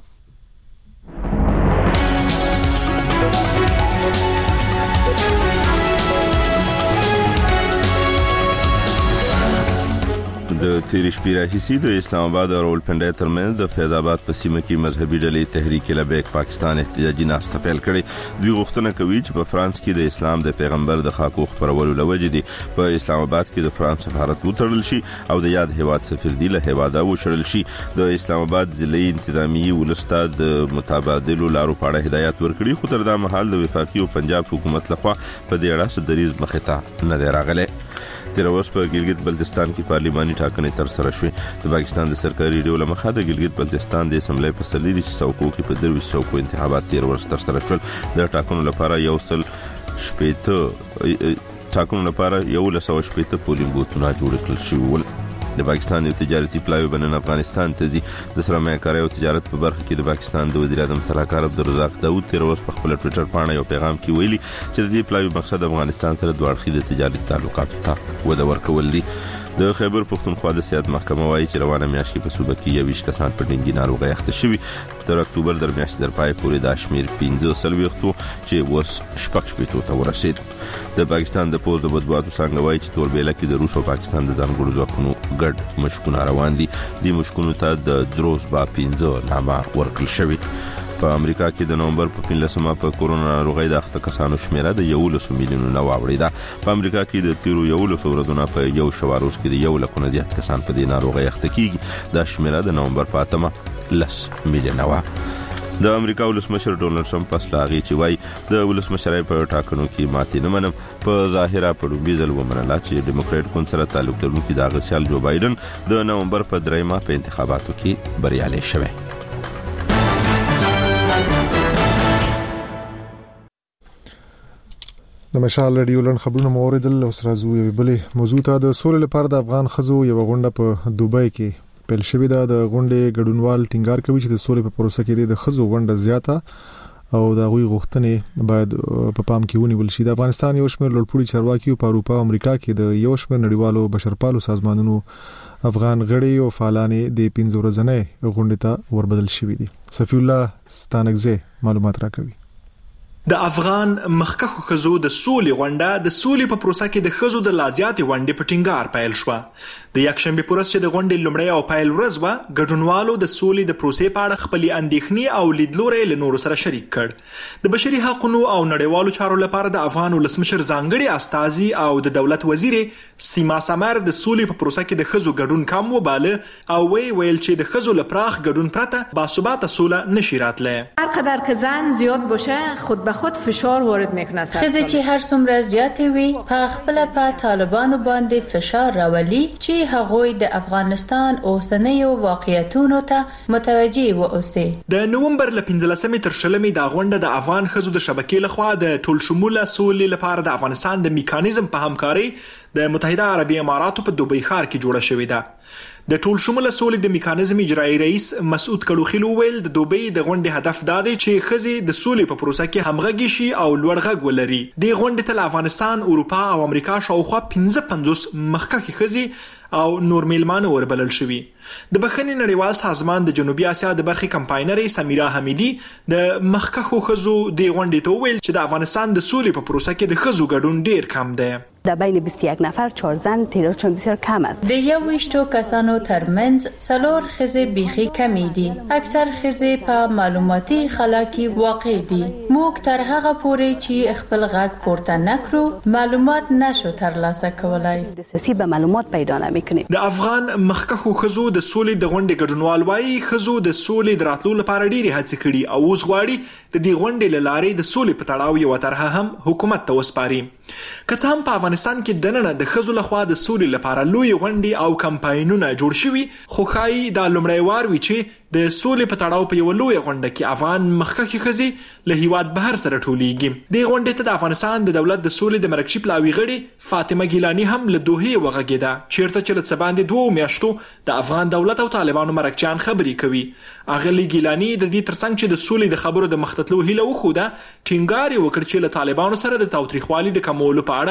د تیر شپې راهیسې د اسلام آباد او راولپنډۍ ترمنځ د فیض آباد په سیمه کې مذهبي ډلې تحریک لبیک پاکستان احتجاجي ناسته پیل کړې. دوی غوښتنه کوي چې په فرانس کې د اسلام د پیغمبر د خاکو خپرولو لوجې دي په اسلام آباد کې د فرانس سفارت وتړل شي او د یاد هیواد سفیر دی له هیواده وشړل شي. د اسلام آباد ضلعي انتظامیه ولسته د متبادلو لارو په اړه هدایت ورکړي، خو تر دا مهال د وفاقي او پنجاب حکومت لخوا په دې اړه دریز مخې ته نه دی راغلی. تیر ورځ په ګلګت بلتستان کې پارلماني ټاکنې تر سره شوې. د پاکستان د سرکاري ریډیو له مخه د ګلګت بلتستان د اسمبلی په څلور څوکو کې په درویش څوکو انتخابات تیر ورځ تر سره شول. د ټاکنو لپاره یو سل شپېته ټاکنو لپاره یو لسو شپېته پولینګ بوتونه جوړ کړل شوي ول. د پاکستان یو تجارتي پلاوی بنن افغانستان ته ځي. د سرمایه کاري او تجارت په برخه کې د پاکستان د وزیر اعظم صلاحکار عبدالرزاق داود تیر ورځ په خپل ټوئیټر باندې یو پیغام کې ویلي چې د دې پلاوی مقصد افغانستان سره دوه اړخیز تجارتي تعلقاتو ته وده ورکول دي. د خیبر پښتونخوا د صحت محکمه وايي چې روانه میاشت کې په صوبه کې یویشت کسان په ډنګي ناروغي اخته شوي. تر اکتوبر در میاشتې در پای پورې دا شمیر پنځه څلوېښتو چې اوس شپږ شپېتو ته ورسېد. د پاکستان د پوځ د مطبوعاتو څانګه وايي چې توربېله کې د روس او پاکستان د ځانګړو ځواکونو ګډ مشکونه روان دي. دې مشکونو ته د دروز با پنځه نامه ورکړل شوي. په امریکا کې د نومبر په پنځلسمه په کورونا ناروغي د اخته کسانو شمیره د یو لس میلیونو نه واوړېده. په امریکا کې د تیرو یو لس ورځو په یو شواروز کې د یو لک نه زیات کسان په دې ناروغي اخته کیږي. دا شمیره د نومبر په اتمه لس میلیونه و. د امریکا ولسمشر ډونالد ټرمپ پس لاغي چې وای د ولسمشرۍ په ټاکنو کې ماتې نه منم په ظاهره په لومړي ځل ومنله چې ډیموکراټ ګوند سره تعلق لرونکي د غسیال جو بایدن د نومبر په دریمه په انتخاباتو کې بریالي شوی. د مشال رادیو لن خبرونه موریدل او سره زو یو بلې موضوع ته د سولې لپاره د افغان خزو یو غونډه په دوبۍ کې پیل شوې ده. د غونډې ګډونوال ټینګار کوي چې د سولې په پروسه کې د خزو غونډه زیاته او د غوي غوښتنې باید په پام کې ونیول شي. د افغانستان یو شمېر لوړپوړي چارواکي په اروپا او امریکا کې د یو شمېر نړیوالو بشرپالو سازمانونو افغان غړي او فعالانې د پنځه ورځې غونډې ته وربدل شوې دي. صفی الله ستانکزه معلومات راکوي. د افغان مخکخو خزو د سولې غونډه د سولې په پروسه کې د خزو د لازیاتي غونډې په ټینګار پیل شو. د یکشنبه پورس چې د غونډې لومړی او پیل ورځ و، ګډونوالو د سولې د پروسې په اړه خپل اندېښنې او لیدلوري له نورو سره شریک کړ. د بشري حقوقو او نړیوالو چارو لپاره د افغان ولسمشر ځانګړي استازي او د دولت وزیر سیما سمر د سولې په پروسه کې د خزو ګډون کم وباله او وی ویل چې د خزو لپاره ګډون پرته باثباته سوله نشي راتله. هر قدر که زن زیاد باشه خود به خود فشار وارد میکنه. خزه چې هر څومره زیات وي په خپل په طالبانو باندې فشار راولي چې هغوی د افغانستان اوسنیو واقعیتونو ته متوجي واوسي. د نومبر ل پنځلسمې تر شلمې د غونډه د افغان خزو د شبکې لخوا د ټول شموله سولې لپاره د افغانستان د میکانیزم په همکاري د متحده عربی اماراتو په دوبۍ ښار کې جوړه شوې ده. د ټول شموله سولې د میکانیزم اجرایی رئیس مسعود کلوخیل ویل د دوبۍ د غونډې هدف دا دی چې خزي د سولې په پروسه کې همغږي شي او لوړ غږ ولري. د غونډې ته افغانستان، اروپا او امریکا شاوخوا پنځه پنځوس مخکخي خزي او نور میلمانه وربلل شوي. د بخښنې نړیوال سازمان د جنوبي اسیا د برخې کمپاینري سمیرا حمیدی د مخکخو خزو د غونډې ته ویل چې د افغانستان د سولې په پروسه کې د خزو ګډون ډیر کم دی. در بین بیست و یک نفر چهار زن تعدادشون بسیار کم است. د یویشتو کسانو ترمنځ څلور خزي بیخي کمی دي. اکثر خزي په معلوماتي خلا کې واقع دي. موږ تر هغه پورې چې خپل غږ پورته نکړو معلومات نشو ترلاسه کولای. دسترسی به معلومات پیدا نمیکنیم. د افغان مخکخو خزو د سولې د غونډې ګډونوال وايي خزو د سولې د راتلو لپاره ډېری هڅې کړي او اوس غواړي د دې غونډې له لارې د سولې په تړاو یو طرحه هم حکومت ته وسپاري. که څه هم په افغانستان کې دننه د خزو لخوا د سولې لپاره لوی غونډې او کمپاینونه جوړ شوي، خو ښایي دا لومړی وار وي چې د سولې په تړاو په یو لوی غونډه کې افغان مخکخي خزي له هیواد بهر سره ټولېږي. د غونډې ته د افغانستان د دولت د سولې د مرکزي پلاوي غړي فاطمه ګیلانی هم له دوحې وغږېده، چیرته چې له څه باندې دوه میاشتو د افغان دولت او طالبانو مرکچیان خبرې کوي. اغلی ګیلانی د دې ترڅنګ چې د سولې د خبرو د مختتلو هیله وښوده، ټینګار یې وکړ چې له طالبانو سره د تاوتریخوالي د کمولو په اړه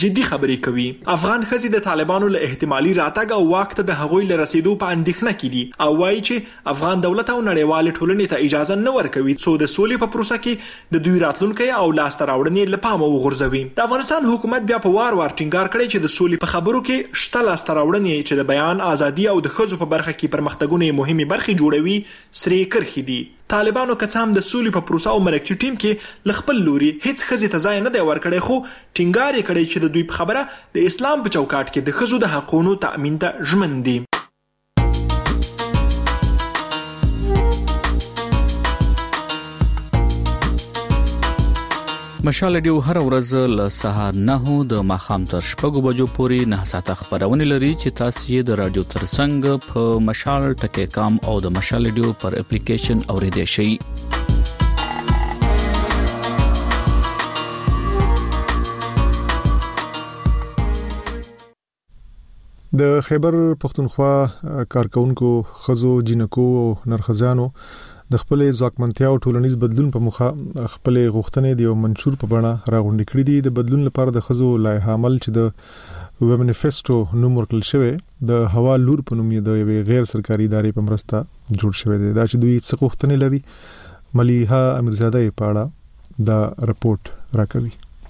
جدي خبرې کوي. افغان ښځې د طالبانو له احتمالي راتګ او واک ته د هغوی له رسیدو په اندېښنه کې دي او وایي چې افغان دولت او نړیوال ټولنې ته اجازه نه ورکوي څو د سولې په پروسه کې د دوی راتلونکي او لاسته راوړنې له پامه وغورځوي. د افغانستان حکومت بیا په وار وار ټینګار کړی چې د سولې په خبرو کې شته لاسته راوړنې چې د بیان ازادي او د ښځو په برخه کې پرمختګونه مهمه برخې جوړوي سرې کرښې دي. طالبانو که څه هم د سولې په پروسه او مرکزي ټیم کې ل خپل لوري هیڅ ښځې ته ځای نه دی ورکړی خو ټینګار یې کړی چې د دوی په خبره د اسلام په چوکاټ کې د ښځو د حقونو تأمین ته ژمن دي. مشال ډیو هر ورځ له سهار نه د ماخام تر شپږو بجو پورې نه ساعته خبرونه لري چې تاسو یې د رادیو ترڅنګ په مشال ټکی کام او د مشال ډیو پر اپلیکیشن اوریدئ شئ. د خیبر پختونخوا کارکونکو خزو جنکو او نرخزانو د خپل ځواکمنتیا او ټولنیز بدلون په مخه خپل غوښتنې د یو منشور په بڼه راغونډې کړې دي. د بدلون لپاره د خزو لایحه عمل چې د ومنیفیسټو نوم ورکړل شوی د هوا لور په نوم د یو غیر سرکاري ادارې په مرسته جوړ شوی دی. دا چې دوی څه غوښتنې لري ملیحه امیرزاده په اړه دا رپورت راکوي.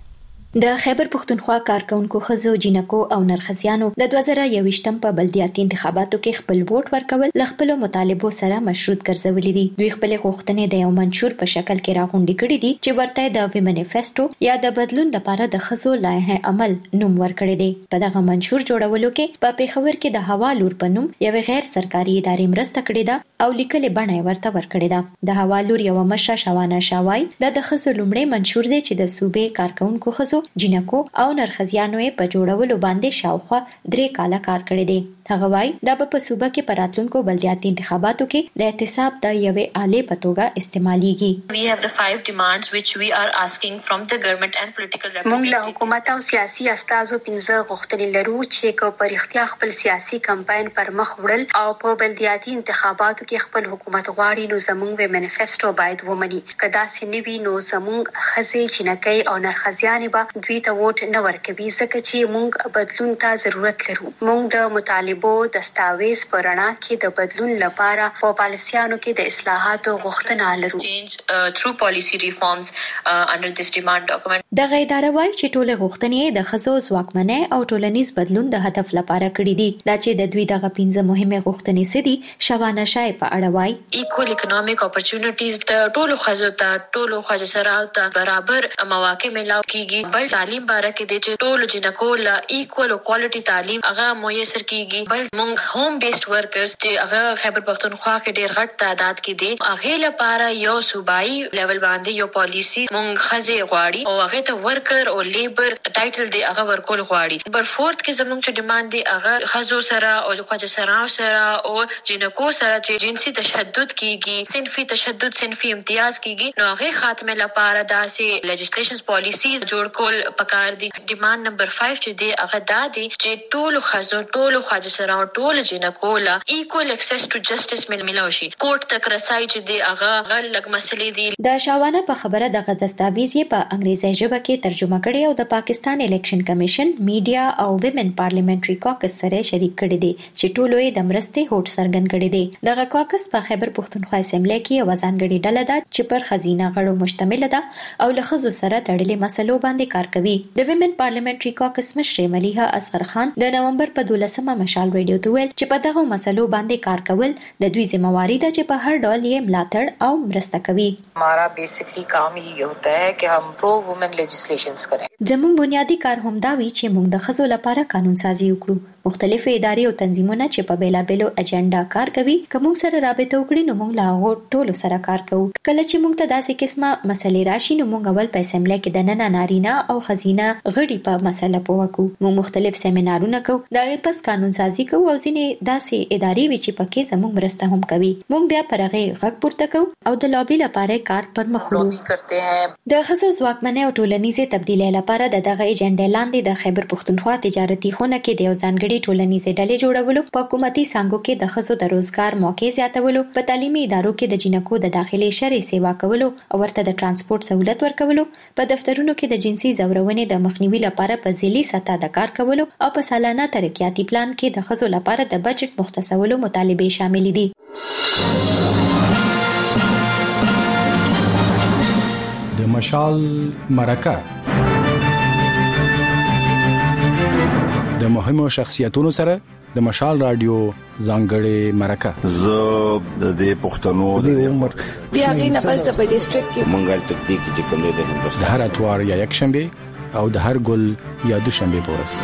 د خیبر پختونخوا کارکونکو خزو جنکو او نرخزیانو د دوه زره یوویشتم په بلدیاتي انتخاباتو کې خپل ووټ ورکول ل خپل مطالبو سره مشروط ګرځولې دي. دوی خپل غوښتنې د یو منشور په شکل کې راغونډې کړې دي چې ورته د ومنیفیسټو یا د بدلون لپاره د خزو لایحه عمل نوم ورکړی دی. په دغه منشور جوړولو کې په پیښور کې د هوا لور په نوم یو غیر سرکاري ادارې مرسته کړې ده او لیکل بڼه ورته ورکړې ده. د هوا لور یو مشره شوانه شاوای د خزو لومړی منشور دی چې د صوبې کارکونکو خزو جنکو او نرخزیانو په جوړولو باندې شاوخوا درې کاله کار کړی دی. هغه وایي دا په صوبه کې پراتلونکو بلدیاتي انتخاباتو کې د احتساب د یوې آلې په توګه استعماليږي. We have the five demands which we are asking from the government and political representatives. موږ له حکومت او سیاسي استازو پنځه غوښتنې لرو چې کو پر اختیار خپل سیاسي کمپاین پر مخ وړل او په بلدیاتي انتخاباتو کې خپل حکومت غواړي نو زموږ و منیفیسټو باید ومني. کدا سنوي نو زموږ خزې چنکۍ او نرخزیانې به دوی ته ووټ نه ورکوي ځکه چې موږ بدلون ته ضرورت لرو. موږ د مطالبه بو دستاویز پرانا کې د بدلون لپاره په پالیسیانو کې د اصلاحاتو غوښتنه لرو. Change uh, through policy reforms uh, under this demand document. دغه اداره وايي چې ټول غوښتنې د خزو ځواکمنۍ او ټولنیز بدلون د هدف لپاره کړې دي. دا چې د دوی دغه پنځه مهمه غوښتنې سدي شوانه شای په اړه وايي. Equal economic opportunities د ټول خزو ته ټول خواجه سره ته برابر مواقع ملاو کیږي. بل تعلیم باره کې د ټول جنکو لا equal quality تعلیم هغه میسر کیږي. بل موږ هوم بیسډ ورکرز چې هغه خیبر پختونخوا کې ډېر غټ تعداد کې دي هغه لپاره یو صوبایي لیول باندې یو پالیسی موږ خزه غواړي او هغه ته ورکر او لیبر ټایټل دی هغه ورکول غواړي. نمبر فورث کې زموږ چې ډیماند دی هغه خزو سره او خواجه سره سره او جنکو سره چې جنسي تشدد کیږي صنفي تشدد صنفي امتیاز کیږي نو هغه خاتمه لپاره داسې لیجسلیشنز پالیسیز جوړ کول پکار دي. ډیماند نمبر پنځه چې دی هغه دا دی چې ټول خزو ټول خواجه سره ټول جنکو لا ایکوال ایکسس ټو جسټس ملو شي. کوټ تک رسای چې دی هغه غلګ مسلې دي. د شاوانه په خبره دغه دستاویز یې په انګریزي ژبه کې ترجمه کړي او د پاکستان الیکشن کمیشن میډیا او ویمن پارلیمنټري کاکس سره شریک کړي دي چې ټول یې د مرستې هوټ سرګن کړي دي. دغه کاکس په خیبر پختونخوا اسمبلی کې یو ځانګړي ډله ده چې پر خزینه غړو مشتمل ده او له خزو سره تړلې مسلو باندې کار کوي. د ویمن پارلیمنټري کاکس مشر ملیحه اصغر خان د نومبر په دولسمه مشال ریډیو ته ویل چې په دغه مسلو باندې کار کول د دوی ذمہواری ده چې په هر ډول یې ملاتړ او مرسته کوي. हमारा बेसिकली काम ये होता है कि हम pro women legislations करें. زموږ بنیادی کار هم دا وی چې موږ د خزو لپاره قانون سازي وکړو. مختلفې ادارې او تنظیمونه چې په بیلابېلو اجنډا کار کوي کوم سره رابطه وکړي نو موږ لا غو ټولو سره کار کوو. کله چې موږ ته داسې قسمه مسلې راشي نو موږ اول په اسمبلی کې د نن نارینه او خزینه غړي په مسله پوهکو. موږ مختلف سیمینارونه کوو دا غي پس قانون سازي کوو او ځینې داسې ادارې وی چې پکې زموږ مرسته هم کوي. موږ بیا پرغه غږ پورته کوو او د لابي لپاره کار پر مخ وړو. د خزو ځواکمنۍ او ټولنیزه تبدیلۍ لپاره د دغه ایجنډا لاندې د خیبر پختونخوا تجارتي خونه کې د یو ځانګړي ګډې ټولنیزې ډلې جوړولو، په حکومتي څانګو کې د ښځو د روزګار موقع زیاتولو، په تعلیمي ادارو کې د جنکو د داخلي شرعي سیوا کولو او ورته د ترانسپورت سہولت ورکولو، په دفترونو کې د جنسي ځورونې د مخنیوي لپاره په ځلي سطح د کار کولو او په سالانه ترقیاتي پلان کې د ښځو لپاره د بجټ مختصولو مطالبې شامل دي. د مشال مرکه د مهمو شخصیتونو سره د مشال رادیو ځانګړې مرکه. زه د دې پښتنو د عمر بیا غي نه پس په ډیسټریکټ کې منګل تکتیک چې کوم د هندوستان د هر اتوار یا یک شنبه او د هر ګل یا دوشنبه پورس.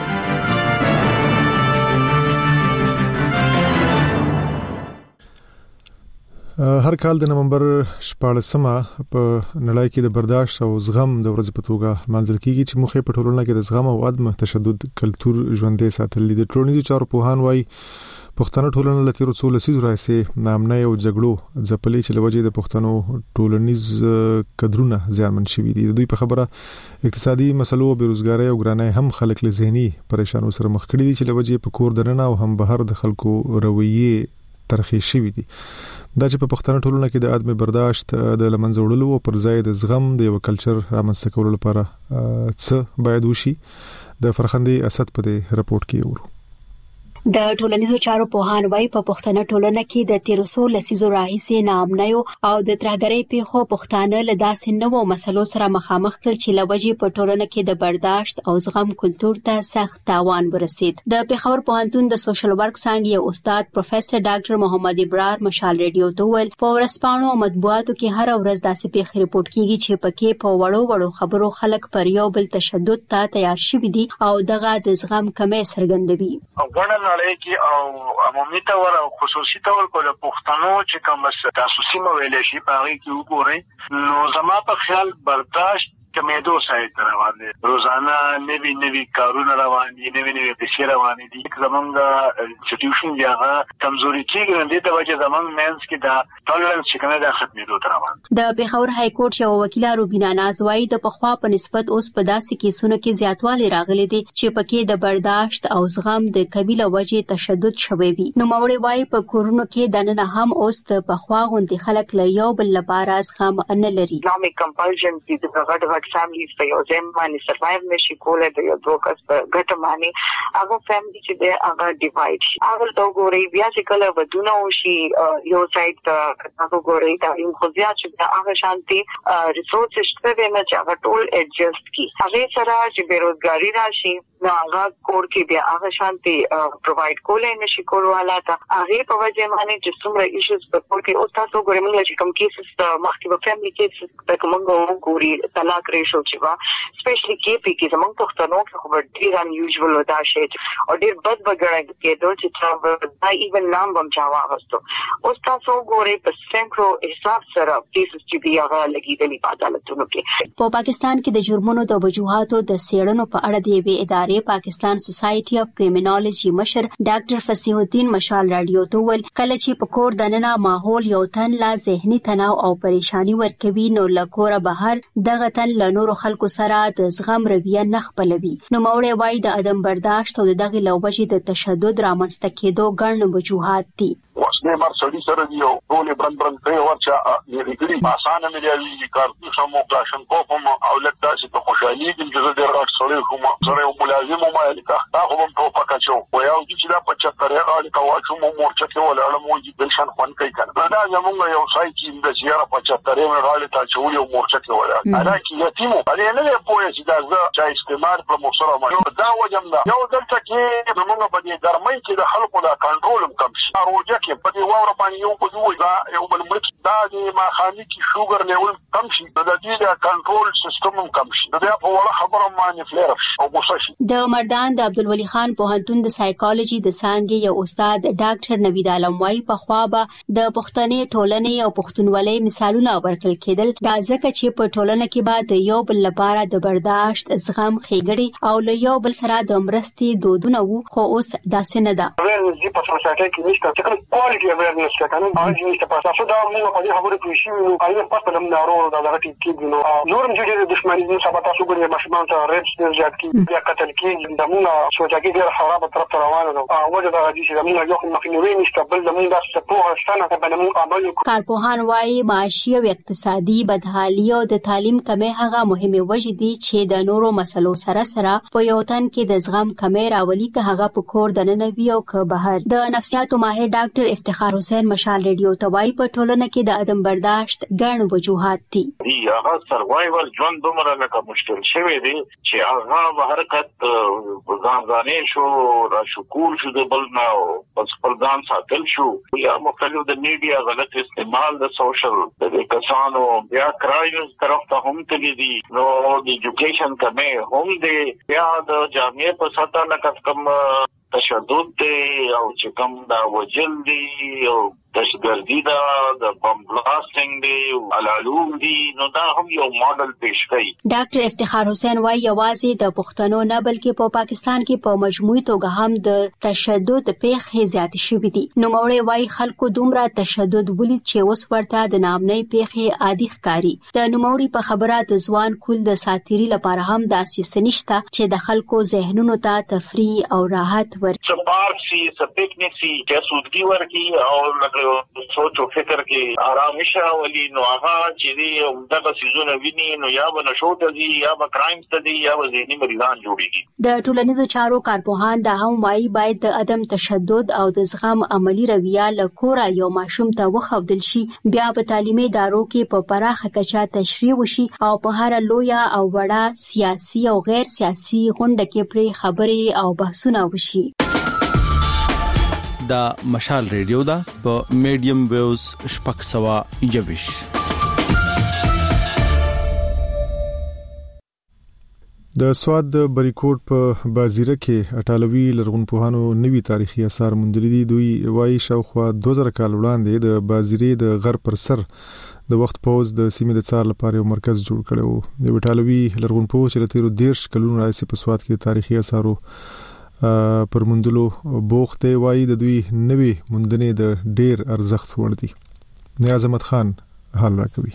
هر کال د نومبر شپاړسمه په نړۍ کې د برداشت او زغم د ورځې په توګه منځل کیږي چې مخې په ټولنه کې د زغم او عدم تشدد کلتور ژوندۍ ساتل دي. د ټولنیزو چارو پوهان وايي پښتنو ټولنه له تیرو څو لسیزو راځي نامنۍ او جګړو ځپلې چې لوجې د پښتنو ټولنیز کډرونه زیانمن شوي دي. د دوی په خبره اقتصادي مسلو او بیروزګارۍ او ګرانۍ هم خلک له ذهني پریشانو سره مخ کړي دي چې لوجې په کور دننه او هم بهر د خلکو رویه ترخی شوي دي. دا چې په پښتنو ټولنه کې د عدم برداشت د لمنځه وړلو او پر ځای د زغم د یو کلچر رامنځته کولو لپاره څه باید وشي، د فرخندې اسد په دې رپورت کې ورو. د ټولنیزو چارو پوهان وايي په پښتنه ټولنه کې د تیرو څو لسیزو راهیسې ناامنیو او د ترهګرۍ پیښو پښتانه له داسې نوو مسلو سره مخامخ کړل چې لوجې په ټولنه کې د برداشت او زغم کلتور ته سخت تاوان ورسید. د پېښور پوهنتون د سوشل ورک څانګې استاد پروفیسور ډاکټر محمد ابرار مشال ریډیو ته ویل په ورځپاڼو او مطبوعاتو کې هر ورځ داسې پیښې رپورټ کیږي چې پکې په وړو وړو خبرو خلک پر یو بل تشدد ته تیار شوي دي او دغه د زغم کمی څرګندوي. نړۍ کې او عمومي تور او خصوصي تور کوله پښتنو چې کوم تاسوسي مو ویلې شي په هغه کې وګورئ نو زما په خیال برداشت کمیدو سایت روان دي. روزانه نوی نوی کارونه روان دي، نوی نوی پیسې روان دي. زمونږ انسټیټیوشن دی هغه کمزوري کېږي، نو د وجه زمونږ مینس کې دا ټولنس چې کنه د ختمېدو تر روان. د پېښور های کورټ یو وکیل روبینا ناز وايي د پخوا په نسبت اوس په داسې کیسونو کې زیاتوالی راغلی دی چې پکې د برداشت او زغم د قبیله وجه تشدد شوی وي. نو موري وايي په کورونو کې د نن هم اوس د پخوا غونډې خلک له یو بل لپاره زغم نه لري. اسلامي کمپلشن چې د غټ فیملیز په یو ځای باندې سروایو نشي کولای د یو دوکس په ګټه باندې هغه فیملی چې د هغه ډیوایډ شي. هغه تو ګوري بیا چې کله ودونه وشي یو سایت تاسو ګوري دا یو خو بیا چې هغه شانتي ریسورسز شته نه چې هغه ټول ایڈجسټ کی. هغه سره چې بیروزګاری راشي نو هغه کور کې بیا هغه شانتي پرووایډ کولای نشي کولای. تا هغه په وجه باندې چې څومره ایشوز په کور کې او تاسو ګوري موږ چې کوم کیسز مخکې په فیملی کې د کومو ګوري طلاق ریشو چې وا سپیشلی کې پی کې زموږ پښتنو کې خو ډیر ان یوزوال ودا شي او ډیر بد بګړای کېدل چې څو دا ایون نام هم چا واغستو. اوس تاسو ګورئ په سینکرو حساب سره کیسز چې دی هغه لګیدلې په عدالتونو کې. په پاکستان کې د جرمونو د وجوهاتو د سیړنو په اړه د یوې ادارې پاکستان سوسایټي اف کرایمینالوجي مشر ډاکټر فصیح الدین مشال رادیو ته ویل کله چې په کور دننه ماحول یو تن لا ذهني تناو او پریشانی ورکوي نو لکوره بهر دغه تن له نورو خلکو سره د زغم رویه نه خپلوي. نو موري وايي د عدم برداشت او دغه لوبجې د تشدد رامنځته کېدو ګڼ وجوهات دي. واسنه مر سړي سره دی او ټول برند برند کوي ورچا یې اسانه ملي کارتو سمو کلاشن کوم او لکه چې په خوشحالي کې چې د راټ سره کوم سره ملازم ما الکه دا هم په پکاچو و یو چې دا په چترې غاړي کواچو مو مورچه کې ولاړ مو چې بلشن خون کوي کنه دا زمونږ یو ځای کې د زیاره په چترې غاړي ته چول یو مورچه کې ولاړ انا کې یتیمو اړې نه له پوهې چې دا چې استعمال پر مصره ما دا وجم دا یو دلته کې زمونږ په دې ګرمۍ کې د خلکو دا کنټرول کم شي روزه کې په دې واره باندې یو په دوه دا یو بل ملک دا د ماخاني کې شوګر لیول کم شي د دې د کنټرول سیستم کم شي دا په وړه خبره باندې فلر او غوسه. د مردان د عبدالولي خان پوهنتون د سایکالوجي د څانګې یو استاد ډاکټر نوید عالم وايي په خوا به د پښتنې ټولنې او پښتونولۍ مثالونه ورکړل کېدل دا ځکه چې په ټولنه کې به د یو بل لپاره د برداشت زغم ښېګړې او له یو بل سره د مرستې دودونه وو خو اوس داسې نه ده. ورنځي په سوسایټي کې نشته چې کوالټي کمیونټي اویرنس کنه دا چې تاسو دا موږ په دې خبره کې شي نو هغه پاتې لم نارو دا دا کې نو نورم چې د دښمنۍ نو سبا تاسو ګورئ ماشومان ته ریپس ډیر زیات کی بیا قتل کی د موږ سوچاګي ډیر خراب طرف ته روانه ده او وجه دا دي چې موږ یو مخنیوي نشته بل موږ د سپورټ ستنه په بنمو عمل کارپوهان وايي معاشي او اقتصادي بدحالي او د تعلیم کمې هغه مهمه وجې دي چې د نورو مسلو سره سره په یو تن کې د زغم کمې راولي که هغه په کور د ننوي او که بهر. د نفسیاتو ماهر ډاکټر افتخار حسین مشال ریډیو ته وايي په ټولنه کې د عدم برداشت ګڼ وجوهات دي. هغه سروایوال ژوند دومره لکه مشکل شوی دی چې هغه حرکت ځانځانې شو را شکول شو د بل نه پس خپل ځان ساتل شو یا مختلف د میډیا غلط استعمال د سوشل د کسانو بیا کرایمز طرف ته هم تللی دي نو د ایجوکیشن کمې هم دی بیا د جامعې په سطح لکه کم تشدد دی او چې کم دا وجل دی او دهشتګردي دا د بم بلاسټینګ دی علالوم دی نو دا هم یو ماډل پیش کوي. ډاکټر افتخار حسین وايي یوازې د پښتنو نه بلکې په پاکستان کې په مجموعي توګه هم د تشدد پیښې زیاتې شوې دي. نو موري وايي خلکو دومره تشدد ولید چې اوس ورته د نامنۍ پیښې عادي ښکاري. د نوموړي په خبره د ځوان کول د ساتيري لپاره هم داسې سنشته چې د خلکو ذهنونو ته تفریح او راحت ورکړي. سپارک سي سپیکنیک سي چې سودګي ورکي او سوچ او فکر کې آرامش راولي نو هغه چې دی دغه سيزونه ویني نو یا به نشو ته دي یا به کرایم ته دي یا به ذهني مریضان جوړيږي. د ټولنیزو چارو کارپوهان دا هم وايي باید د عدم تشدد او د زغم عملی رویه له کوره یو ماشوم ته وښودل شي بیا په تعلیمي ادارو کې په پراخه کچه تشریح وشي او په هر لویه او وړه سیاسي او غیر سیاسي غونډه کې پرې خبرې او بحثونه وشي. دا مشال ریډیو دا په میډیم ویوز شپږ سوه یوویش. د سواد د بریکوټ په بازیره کې اټالوي لرغونپوهانو نوي تاریخي آثار موندلي دي. دوی وايي شاوخوا دوه زره کال وړاندې د بازیرې د غر پر سر د وخت پوز د سیمې د څار لپاره یو مرکز جوړ کړو. د اټالوي لرغونپوه چې تیرو دیرش کلونو راځي په سواد کې تاریخي آثارو پر مندلو بوخته وایي د دوی نوې مندنې د ډیر ارزښت وړ دي. نیاز احمد خان حال راکوي.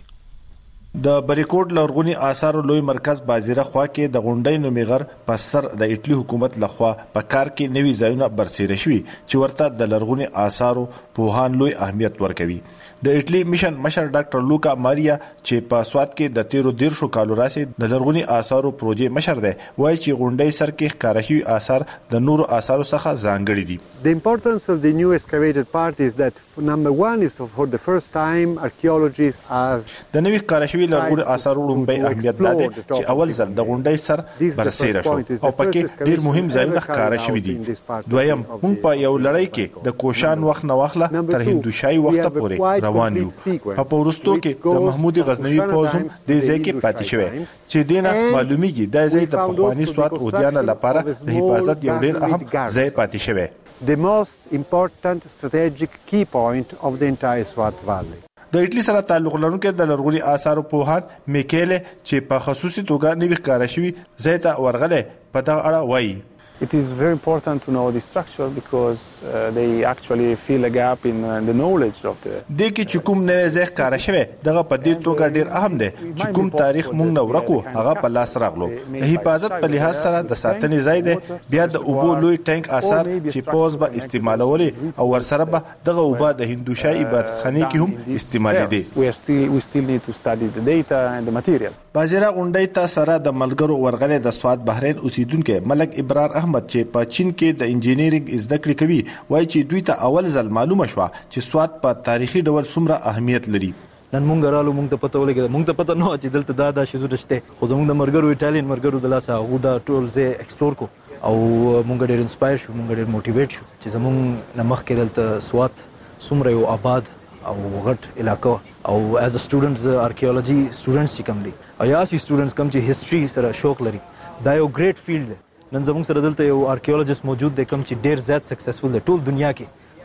د بریکوټ لرغونی آثارو لوی مرکز بازیره خوا کې د غونډۍ نومي غر په سر د ایټلی حکومت لخوا په کار کې نوي ځایونه برسېره شوي چې ورته د لرغونی آثارو پوهان لوی اهمیت ورکوي. د ایټلی میشن مشر ډاکټر لوکا ماریا چې په سواد کې د تیرو دیرشو کالو راځي د لرغونی آثارو پروژې مشر دی وایي چې غونډۍ سر کې ښکاره شوي آثار د نورو آثارو څخه ځانګړي دي. The importance of the new excavated part is that number one is for the first time archaeologists as د نوي ښکاره شوي لرغوني آثارو لومبۍ اهمیت دا دی چې اول ځل د غونډۍ سر برسېره شو او پکې ډیر مهم ځایونه ښکاره شوي دي. دویم موږ په یو لړۍ کې د کوشان وخت نه واخله تر هندوشاهي وخته پورې روان یو. په وروستو کې د محمود غزنوي پوځ هم د ځای کې پاتې شوی چې دینه معلومیږي د ځای د پخواني سواد اودیانه لپاره د حفاظت یو ډیر اهم ځای پاتې شوی. The most important strategic key point of the entire Swat Valley. د ایټلی سره تعلق لرونکي د لرغوني آثارو پوهان میکیل چې په خصوصي توګه نوي ښکاره شوي ځای ته ورغلی په دغه اړه وایي. It is very important to know the structure because uh, they actually fill a gap in uh, the knowledge of the د کې چې کوم نه ځای ښکاره شوی دغه په دې توګه ډیر اهم دی چې کوم تاریخ مونږ نه ورکو هغه په لاس راغلو. د حفاظت په لحاظ سره د ساتنې ځای دی. بیا د اوبو لوی ټانک آثار چې پوز به استعمالولي او ورسره به دغه اوبه د هندوشاهي عبادتخانه کې هم استعمالېدي. we still we still need to study the data and the material. بازیره غونډۍ ته سره د ملګرو ورغلې د سواد بحرین اوسیدونکو ملک ابرار احمد چې په چین کې د انجینیرینګ زده کړې کوي وایي چې دوی ته اول ځل معلومه شوه چې سواد په تاریخي ډول څومره اهمیت لري. نن مونږ رالو مونږ ته پته ولګېده مونږ ته پته نه وه چې دلته دا دا شیزونه شته خو زموږ د مرګرو ایټالین مرګرو د لاسه هغو دا ټول ځای ایکسپلور کو او مونږ ډېر انسپایر شو مونږ ډېر موټیویټ شو چې زموږ نه مخکې دلته سوات څومره یو آباد او غټ علاقه او ایز ا سټوډنټ زه ارکیولوژي سټوډنټس چې کم دي او یاسي سټوډنټس کم چې هسټري سره شوق لري دا یو ګریټ فیلډ دی. نن زموږ سره دلته یو ارکیولوژیست موجود دی کوم چې ډېر زیات سکسسفل دی ټول دنیا کې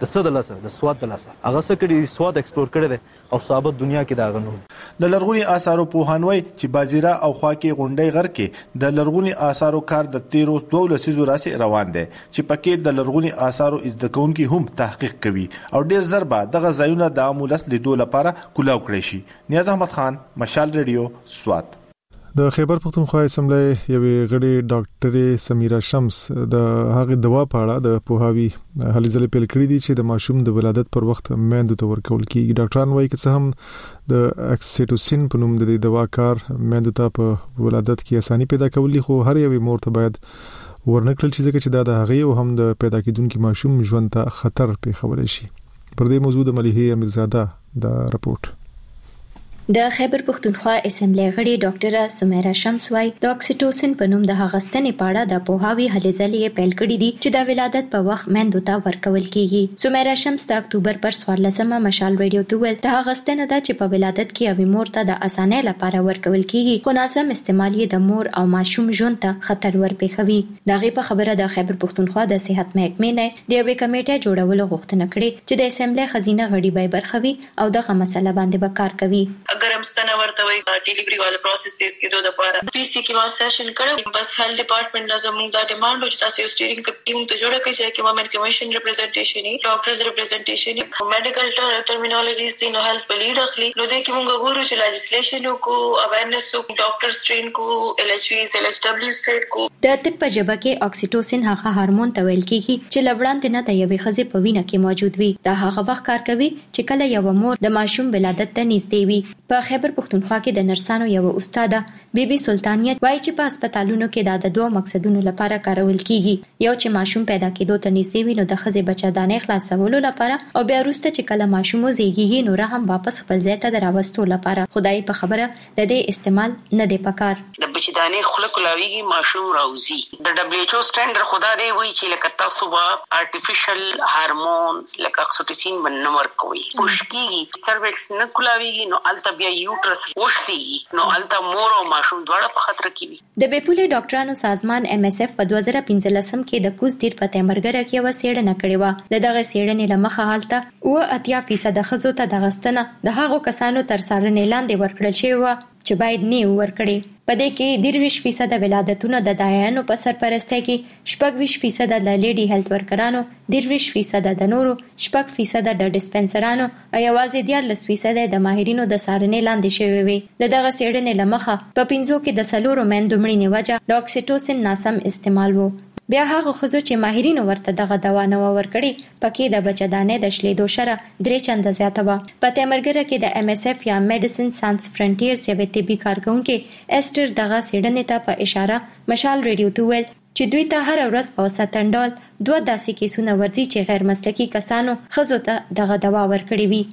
د څه د لاسه د سواد د لاسه هغه څه کړي سواد ایکسپلور کړی دی او ثابت دنیا کې دا غنو د لرغوني آثارو پوهانوي چې بازیرا او خوا کې غونډۍ غر کې د لرغوني آثارو کار د تیرو دوه لسیزو راسي روان دي چې پکې د لرغوني آثارو ازدکون کې هم تحقیق کوي او ډیر ضربه دغه ځایونه د عمولس لیدو لپاره کولاو کړی شي. نیاز احمد خان، مشال ریډیو، سوات. د خیبر پختونخوا اسمبلی یوې غړي ډاکټر سمیرا شمس د هغه دوا په اړه د پوهاوی هلې ځلې پیل کړې دي چې د ماشوم د ولادت پر وخت میندو ته ورکول کیږي. ډاکټران وایي چې هم د اکسیټوسین په نوم د دوا کار میندو ته په ولادت کې اساني پیدا کوي، خو هر یو مور ته باید ورنکړل شي ځکه چې دا د هغه او هم د پیدا کېدونکو ماشوم ژوند ته خطر پیښولی شي. پر دې موضوع د ملیحه امیرزاده دا رپورت. د خیبر پختونخوا اسمبلی غړي ډاکټر سمیرا شمس وايي د اکسیټوسین په نوم د هغستنې پاړه د پوهاوی هلې ځلې پیل کړې دي چې د ولادت په وخت میندو ته ورکول کیږي. سمیرا شمس د اکتوبر پر څوارلسمه مشال ریډیو ته ویل د هغستنه د چې په ولادت کې اوی مور ته د اسانۍ لپاره ورکول کیږي، خو ناسم استعمال یې د مور او ماشوم ژوند ته خطر ورپېښوي. دغه په خبره د خیبر پختونخوا د صحت محکمې نه د یوې کمیټې جوړولو غوښتنه کړې چې د اسمبلی خزینه غړي به برخوي او دغه مسله باندې به کار کوي. اگر هم ستنه ورته وي ډیلیوري والا پروسس تیز کېدو لپاره پی سی کې ما سیشن کړو، بس هیلث ډپارټمنټ لازم موږ دا ډیمانډ چې تاسو یو سټیرینګ کمیټي ته جوړه کړئ چې وومن کمیشن ریپرزنټیشن ای ډاکټرز ریپرزنټیشن میډیکل ټرمینالوجیز دي نو هیلث په لیډ اخلي نو د کې موږ ګورو چې لیجسلیشن کو اویرنس کو ډاکټر سترین کو ال ایچ وی ال ایچ دبليو سټیټ کو. د طب په ژبه کې اکسیټوسین هغه هورمون ته ویل کیږي چې لوړاندې نه د یوې ښځې په وینه کې موجود وي. دا هغه وخت کار کوي چې کله یو مور د ماشوم ولادت ته نږدې وي. په خیبر پختونخوا کې د نرسانو یو استاده بیبي سلطانیت وایي چې په هسپتالونو کې دا د دوه مقصدونو لپاره کارول کیږي، یو چې ماشوم پیدا کېدو ته نږدې وي نو د ښځې بچه‌دانۍ خلاصولو لپاره، او بیا وروسته چې کله ماشوم وزېږي نو هم واپس خپل ځای ته راوستو لپاره. خدای په خبره د دې استعمال نه دی پکار. د بچه‌دانۍ خوله کولاویږي ماشوم راوځي. د دبليو ایچ او سټانډرډ خدا دی وایي چې لکه تاسو به آرټیفیشل هورمون لکه اکسیټوسین باندې ورکوي پوښکیږي سروکس نه کولاویږي نو الته بیا یوټرس وښتي نو الته مور او ماشوم دواړه په خطر کې وي. د بیپولې ډاکټرانو سازمان ایم اس اف په دوه زره پنځلسم کې د کوز دیر په تیمرګره کې و سیړنه کړې و. د دغه سیړنې لمخه حالت او اتیا فیصد خزو ته د غستنه د هغو کسانو تر څارنې لاندې ورکړل شوی و چې باید نه ورکړي. په دې کې درویش فیصد ولادتونه د دایانو په سرپرستی کې، شپږ فیصد د لیډي هیلث ورکرانو، درویش فیصد د نورو، شپږ فیصد د ډسپنسرانو او یوازې دیارلس فیصد د ماهرینو د څارنې لاندې شوی وي. د دغه څېړنې لمخه په پنځو کې د څلورو میندو مړینې وجه د اکسیټوسین ناسم استعمال وو. بیا هغه ښځو چې ماهرینو ورته دغه دوا نه ورکړي پکې د بچه‌دانۍ د شلیدو شره درې چنده زیاته وه. په تیمرګره کې د ایم اس اف یا میډیسن سانس فرنټیرز یوې طبي کارکونکې ایسټر دغه څېړنې ته په اشاره مشال ریډیو ته ویل چې دوی ته هر ورځ په اوسطن ډول دوه داسې کیسونه ورځي چې غیر مسلکي کسانو ښځو ته دغه دوا ورکړې وي.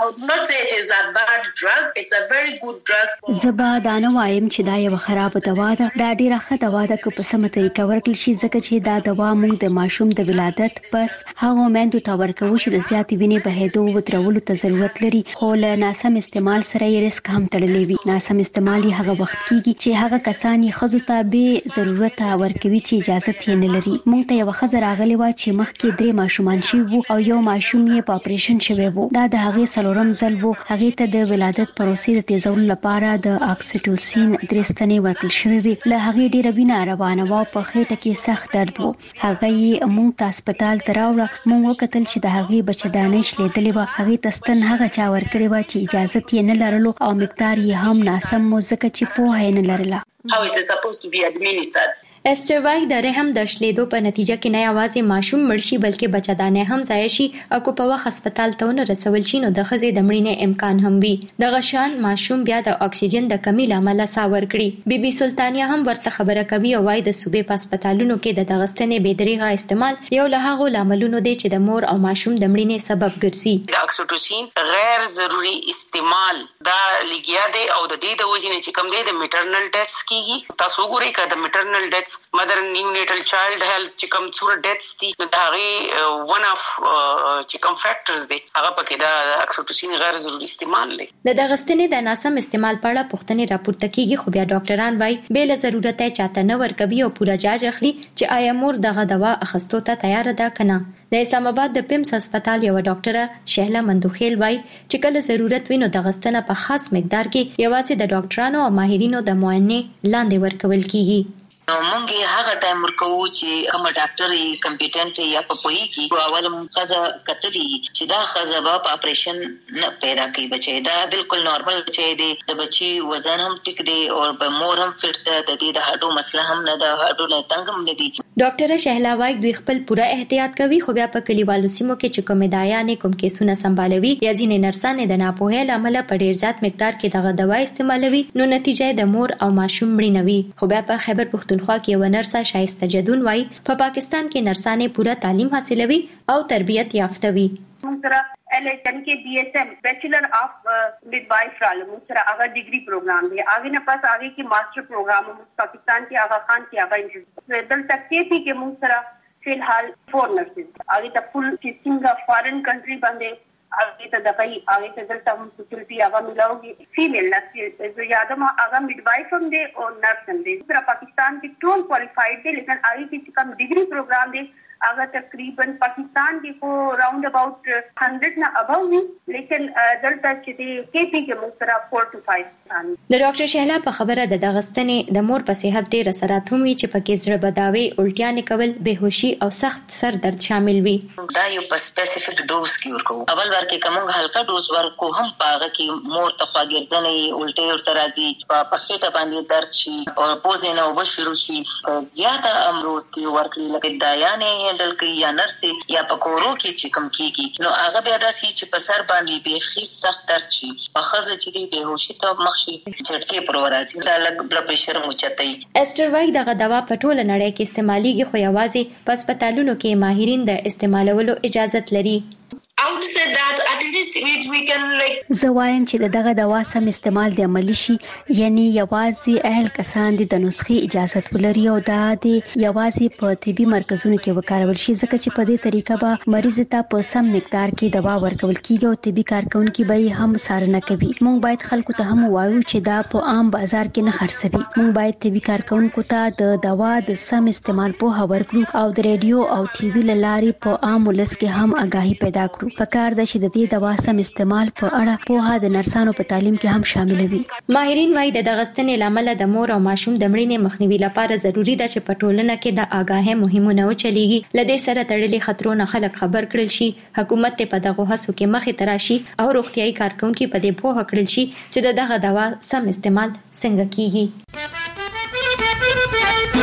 زه به دا نه وایم چې دا یو خراب دوا ده، دا ډیره ښه دوا ده که په سمه طریقه ورکړل شي، ځکه چې دا دوا موږ د ماشوم د ولادت پس هغو میندو ته ورکوو چې د زیاتې وینې بهېدو ودرولو ته ضرورت لري، خو له ناسم استعمال سره یې ریسک هم تړلی وي. ناسم استعمال یې هغه وخت کیږي چې هغه کسان یې ښځو ته بې ضرورته ورکوي چې اجازه یې نه لري. موږ ته یوه ښځه راغلې وه چې مخکې درې ماشومان شوي وو او یو ماشوم یې په اپریشن شوی وو. دا د هغې څلورم ځل وو. هغې ته د ولادت پروسې د تیزولو لپاره د اکسیټوسین درې ستنې ورکړل شوې وې. له هغې ډېره وینه روانه وه او په خېټه کې سخت درد و. هغه یې موږ ته هسپتال ته راوړه. موږ وکتل چې د هغې بچه‌دانۍ شلېدلې وه. هغې ته ستن هغه چا ورکړې وه چې اجازت یې نه لرلو او مقدار یې هم ناسم و ځکه چې پوهه یې نه لرله. How it is supposed to be administered. ایسټر وایي د رحم د شلیدو په نتیجه کې نه یوازې ماشوم مړ شي بلکې بچه‌دانۍ هم ضایع شي او که په وخت هسپتال ته ونه رسول شي نو د ښځې د مړینې امکان هم وي. دغه شان ماشوم بیا د اکسیجن د کمی له امله ساه ورکړي. بیبي سلطانیه هم ورته خبره کوي او وايي د صوبې په هسپتالونو کې د دغه ستنې بې دریغه استعمال یو له هغو لاملونو دی چې د مور او ماشوم د مړینې سبب ګرځي. د اکسیټوسین غیر ضروري استعمال دا لګیا دی او د دې د وجې نه چې کوم دی د میټرنل ډیث کیږي. تاسو وګورئ که د میټرنل ډیث ریسک مدر نیونیټل چایلډ هیلث چې کوم څوره ډیث دي نو دا هغه ون اف چې کوم فیکټرز دي هغه پکې دا اکسیټوسین غیر ضروري استعمال دي. د دغستنې د ناسم استعمال په اړه پوښتنې راپورته کیږي خو بیا ډاکټران وايي بل ضرورت چاته نه ورکوي او پورا جاج اخلي چې آیا مور دغه دوا اخستو ته تیار ده کنه. د اسلام آباد د پیمس هسپتال یو ډاکټره شهلا مندوخیل وايي چې کله ضرورت وي نو د غستنه په خاص مقدار کې یوازې د ډاکټرانو او ماهرینو د معاینې لاندې ورکول کیږي. نو مونږه هغه ټایم ورکو چې کوم ډاکټر یې کمپیټنټ یا په پوي کې اول مخزه کتلی چې دا خزه په اپریشن نه پیدا کوي بچي دا بالکل نارمل بچي دی د بچي وزن هم ټیک دی او په مور هم فټ ده د دې د هډو مسله هم نه ده هډو نه تنګ هم نه دي. ډاکټر شهلا وايي دوی خپل پوره احتیاط کوي خو بیا په کلیوالو سیمو کې چې کوم دایانې کوم کیسونه سمبالوي یا ځینې نرسانې د ناپوهۍ لامل په ډیر زیات مقدار کې دغه دوا استعمالوي نو نتیجه د مور او ماشوم مړینه وي. خو بیا په خیبر پښتونخوا کې یو نرسه شایسته جدون وايي په پاکستان کې نرسانې پوره تعلیم حاصلوي او تربیت یافته وي. L H N K B S M bachelor of midwife रालम सर आगा degree programme है आगे न पास आगे की master programme Pakistan के आगा खान के आगा दल तक के थी के मुसरा फिलहाल फोर नर्सेज आगे तक फुल सिस्टम का फॉरेन कंट्री बंदे आगे तक दफाई आगे तक दल तक फैसिलिटी आगा मिलाओगी फीमेल नर्स जो यादव आगा मिडवाइफ हम दे और नर्स हम दे दूसरा पाकिस्तान के टोल क्वालिफाइड दे लेकिन आगे की कम डिग्री प्रोग्राम दे आगा तकरीबन पाकिस्तान के को राउंड अबाउट हंड्रेड ना अबव हुई लेकिन दल तक के केपी के मुस्तरा four two five د ډاکټر شهلا په خبره د دغستنې د مور په صحت ډیر اثرات هم وي چې پکې زړه بداوي الټیانې کول بهوشي او سخت سر درد شامل وي. دا یو په سپیسیفیک ډوز کې ورکو اول ورکه کومه هلکا ډوز ورکو هم پاغه کې مور ته خواګرځنې الټي او ترازی په پخېټه باندې درد شي او پوزې نه وبشرو شي زیاته امروز کې ورکړي لکه دایانې هندل کوي یا نرسې یا پکورو کې چې کم کیږي نو هغه بیا داسې چې په سر باندې بيخي سخت درد شي په خزه چې دی بهوشي ته مخ شي چټکي پرورازي دا لګ بلډ پريشر موچتای. استر وای دغه دوا په ټوله نړۍ کې استعماليږي خو یوازې په هسپتالونو کې ماهرین د استعمالولو اجازه لري. I would say that at least we, we can like زوایم چې دغه دوا سم استعمال د عملی شي یعنی یوازې اهل کسان د نسخې اجازه ولري او دا د یوازې په طبي مرکزونو کې وکارول شي ځکه چې په دې طریقه به مریض ته په سم مقدار کې دوا ورکول کیږي او طبي کارکونکو به هم سارنه کوي. موږ باید خلکو ته هم وایو چې دا په عام بازار کې نه خرڅوي. موږ باید طبي کارکونکو ته د دوا د سم استعمال په خبر کړو او د ریډیو او ټي وي لاري په عام ولس کې هم آگاهي پیدا کړو. پکار د شې د دې دوا سم استعمال په اړه په هغه د نرسانو په تعلیم کې هم شامل وي. ماهرین وايي د دغستنې لامل د مور او ماشوم د مړینې مخنیوي لپاره ضروری ده چې په ټولنه کې د آگاهۍ مهمونه وچلېږي. لدې سره تړلې خطرونه خلک خبر کړل شي حکومت ته په دغه هڅو کې مخې تراشي او روغتيایي کارکونکو په دې پوهه کړل شي چې دغه دوا سم استعمال څنګه کیږي.